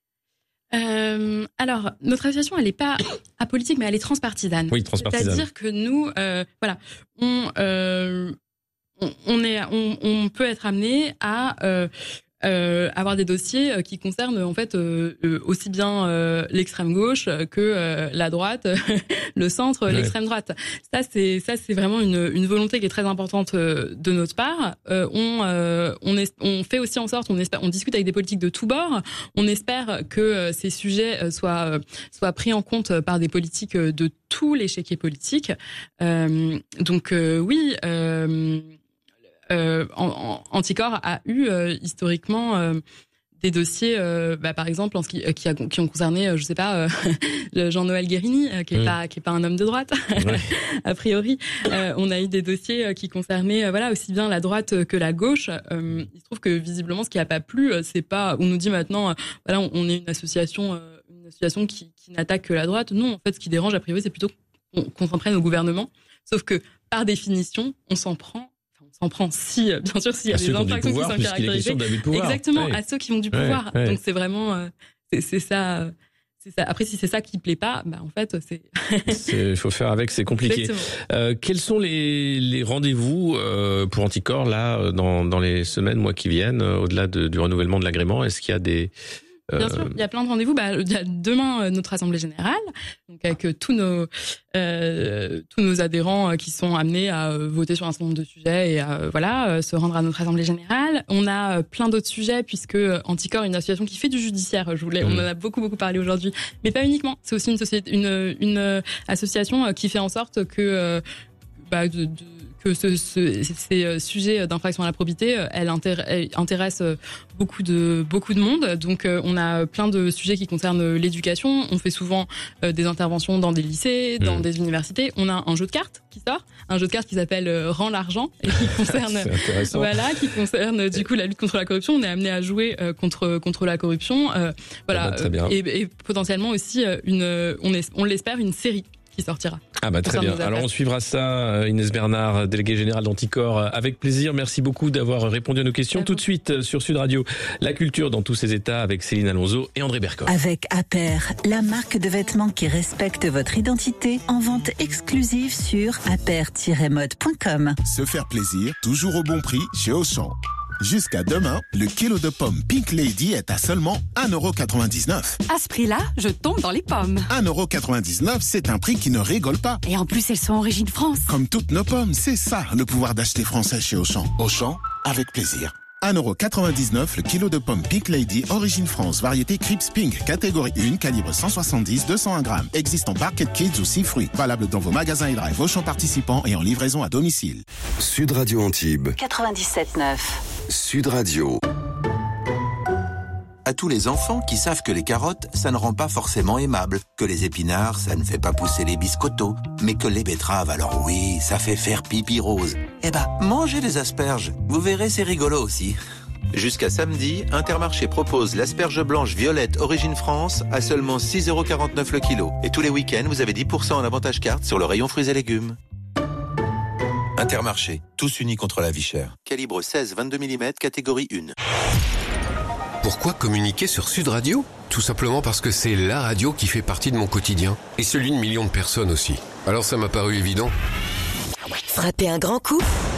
Euh, alors, notre association, elle n'est pas apolitique, mais elle est transpartisane. Oui, transpartisane. C'est-à-dire que nous, euh, voilà, on, euh, on, on, est, on, on peut être amené à euh, euh, avoir des dossiers qui concernent en fait euh, aussi bien euh, l'extrême gauche que euh, la droite, le centre, ouais. l'extrême droite. Ça, c'est ça, c'est vraiment une, une volonté qui est très importante de notre part. Euh, on, euh, on, est, on fait aussi en sorte, on espère, on discute avec des politiques de tous bords. On espère que ces sujets soient soient pris en compte par des politiques de tous les l'échiquier politique. Euh, donc euh, oui. Euh, Euh, Anticor a eu euh, historiquement euh, des dossiers, euh, bah, par exemple, en ce qui, euh, qui, a, qui ont concerné, euh, je sais pas, euh, le Jean-Noël Guérini, euh, qui est mmh. pas qui est pas un homme de droite, ouais. a priori. Euh, on a eu des dossiers euh, qui concernaient, euh, voilà, aussi bien la droite que la gauche. Euh, il se trouve que visiblement, ce qui a pas plu, euh, c'est pas, on nous dit maintenant, euh, voilà, on, on est une association, euh, une association qui, qui n'attaque que la droite. Non, en fait, ce qui dérange a priori, c'est plutôt qu'on, qu'on s'en prenne au gouvernement. Sauf que par définition, on s'en prend. s'en prend si, bien sûr, s'il y a à des infractions pouvoir, qui sont caractérisées. Exactement, ouais. à ceux qui ont du pouvoir. Ouais, ouais. Donc c'est vraiment, euh, c'est, c'est ça. C'est ça. Après, si c'est ça qui plaît pas, bah en fait, c'est. Il faut faire avec, c'est compliqué. Euh, quels sont les, les rendez-vous euh, pour Anticor là dans, dans les semaines, mois qui viennent, au-delà de, du renouvellement de l'agrément? Est-ce qu'il y a des Bien sûr, il y a plein de rendez-vous. Bah, il y a demain euh, notre assemblée générale, donc avec euh, tous nos euh, tous nos adhérents euh, qui sont amenés à euh, voter sur un certain nombre de sujets et à euh, voilà euh, se rendre à notre assemblée générale. On a euh, plein d'autres sujets puisque euh, Anticor est une association qui fait du judiciaire. Je voulais, mmh. on en a beaucoup beaucoup parlé aujourd'hui, mais pas uniquement. C'est aussi une société, une une euh, association euh, qui fait en sorte que euh, bah, de, de que ce, ce, ces sujets d'infraction à la probité, elle, intér- elle intéresse beaucoup de beaucoup de monde. Donc, on a plein de sujets qui concernent l'éducation. On fait souvent des interventions dans des lycées, dans mmh. des universités. On a un jeu de cartes qui sort, un jeu de cartes qui s'appelle Rends l'argent et qui concerne, voilà, qui concerne du coup la lutte contre la corruption. On est amené à jouer contre contre la corruption, euh, voilà, très bien. Et, et potentiellement aussi une, on, est, on l'espère, une série qui sortira. Ah bah très bien. Alors on suivra ça, Inès Bernard, déléguée générale d'Anticor, avec plaisir. Merci beaucoup d'avoir répondu à nos questions. Tout de suite sur Sud Radio, la culture dans tous ses états avec Céline Alonso et André Bercotte. Avec Aper, la marque de vêtements qui respecte votre identité, en vente exclusive sur aper tiret mode point com. Se faire plaisir, toujours au bon prix chez Auchan. Jusqu'à demain, le kilo de pommes Pink Lady est à seulement un euro quatre-vingt-dix-neuf. À ce prix-là, je tombe dans les pommes. un euro quatre-vingt-dix-neuf, c'est un prix qui ne rigole pas. Et en plus, elles sont origine France. Comme toutes nos pommes, c'est ça le pouvoir d'acheter français chez Auchan. Auchan, avec plaisir. un euro quatre-vingt-dix-neuf le kilo de pommes Pink Lady, origine France, variété Crips Pink, catégorie un, calibre cent soixante-dix à deux cent un grammes. Existe en Barquette Kids ou six fruits. Valable dans vos magasins et drive Auchan participants et en livraison à domicile. Sud Radio Antibes. quatre-vingt-dix-sept neuf. Sud Radio. À tous les enfants qui savent que les carottes, ça ne rend pas forcément aimable, que les épinards, ça ne fait pas pousser les biscottos, mais que les betteraves, alors oui, ça fait faire pipi rose. Eh ben, mangez les asperges, vous verrez, c'est rigolo aussi. Jusqu'à samedi, Intermarché propose l'asperge blanche violette origine France à seulement six euros quarante-neuf le kilo. Et tous les week-ends, vous avez dix pour cent en avantage carte sur le rayon fruits et légumes. Intermarché, tous unis contre la vie chère. Calibre seize à vingt-deux millimètres, catégorie un. Pourquoi communiquer sur Sud Radio ? Tout simplement parce que c'est la radio qui fait partie de mon quotidien. Et celui de millions de personnes aussi. Alors ça m'a paru évident. Frapper un grand coup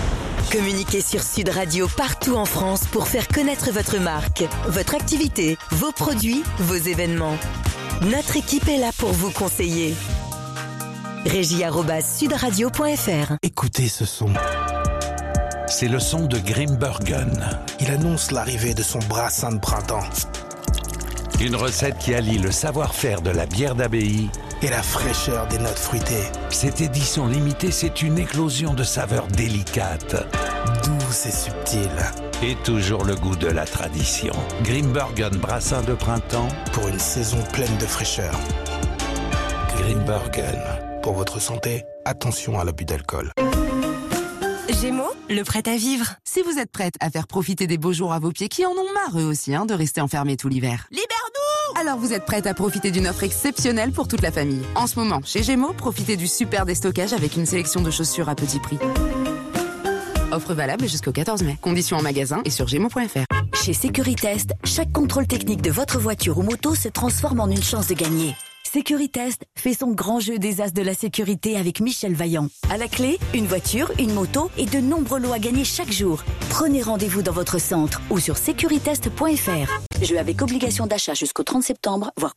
Communiquez sur Sud Radio partout en France pour faire connaître votre marque, votre activité, vos produits, vos événements. Notre équipe est là pour vous conseiller. régie arobase sudradio point f r. Écoutez ce son. C'est le son de Grimbergen. Il annonce l'arrivée de son brassin de printemps. Une recette qui allie le savoir-faire de la bière d'abbaye et la fraîcheur des notes fruitées. Cette édition limitée, c'est une éclosion de saveurs délicates, douces et subtiles. Et toujours le goût de la tradition. Grimbergen brassin de printemps pour une saison pleine de fraîcheur. Grimbergen. Pour votre santé, attention à l'abus d'alcool. Gémeaux, le prêt à vivre. Si vous êtes prête à faire profiter des beaux jours à vos pieds qui en ont marre eux aussi hein, de rester enfermés tout l'hiver. Libère-nous! Alors vous êtes prête à profiter d'une offre exceptionnelle pour toute la famille. En ce moment, chez Gémeaux, profitez du super déstockage avec une sélection de chaussures à petit prix. Offre valable jusqu'au quatorze mai. Conditions en magasin et sur gémeaux point f r. Chez Sécuritest, chaque contrôle technique de votre voiture ou moto se transforme en une chance de gagner. Sécuritest fait son grand jeu des as de la sécurité avec Michel Vaillant. À la clé, une voiture, une moto et de nombreux lots à gagner chaque jour. Prenez rendez-vous dans votre centre ou sur sécuritest point f r. Jeu avec obligation d'achat jusqu'au trente septembre, voire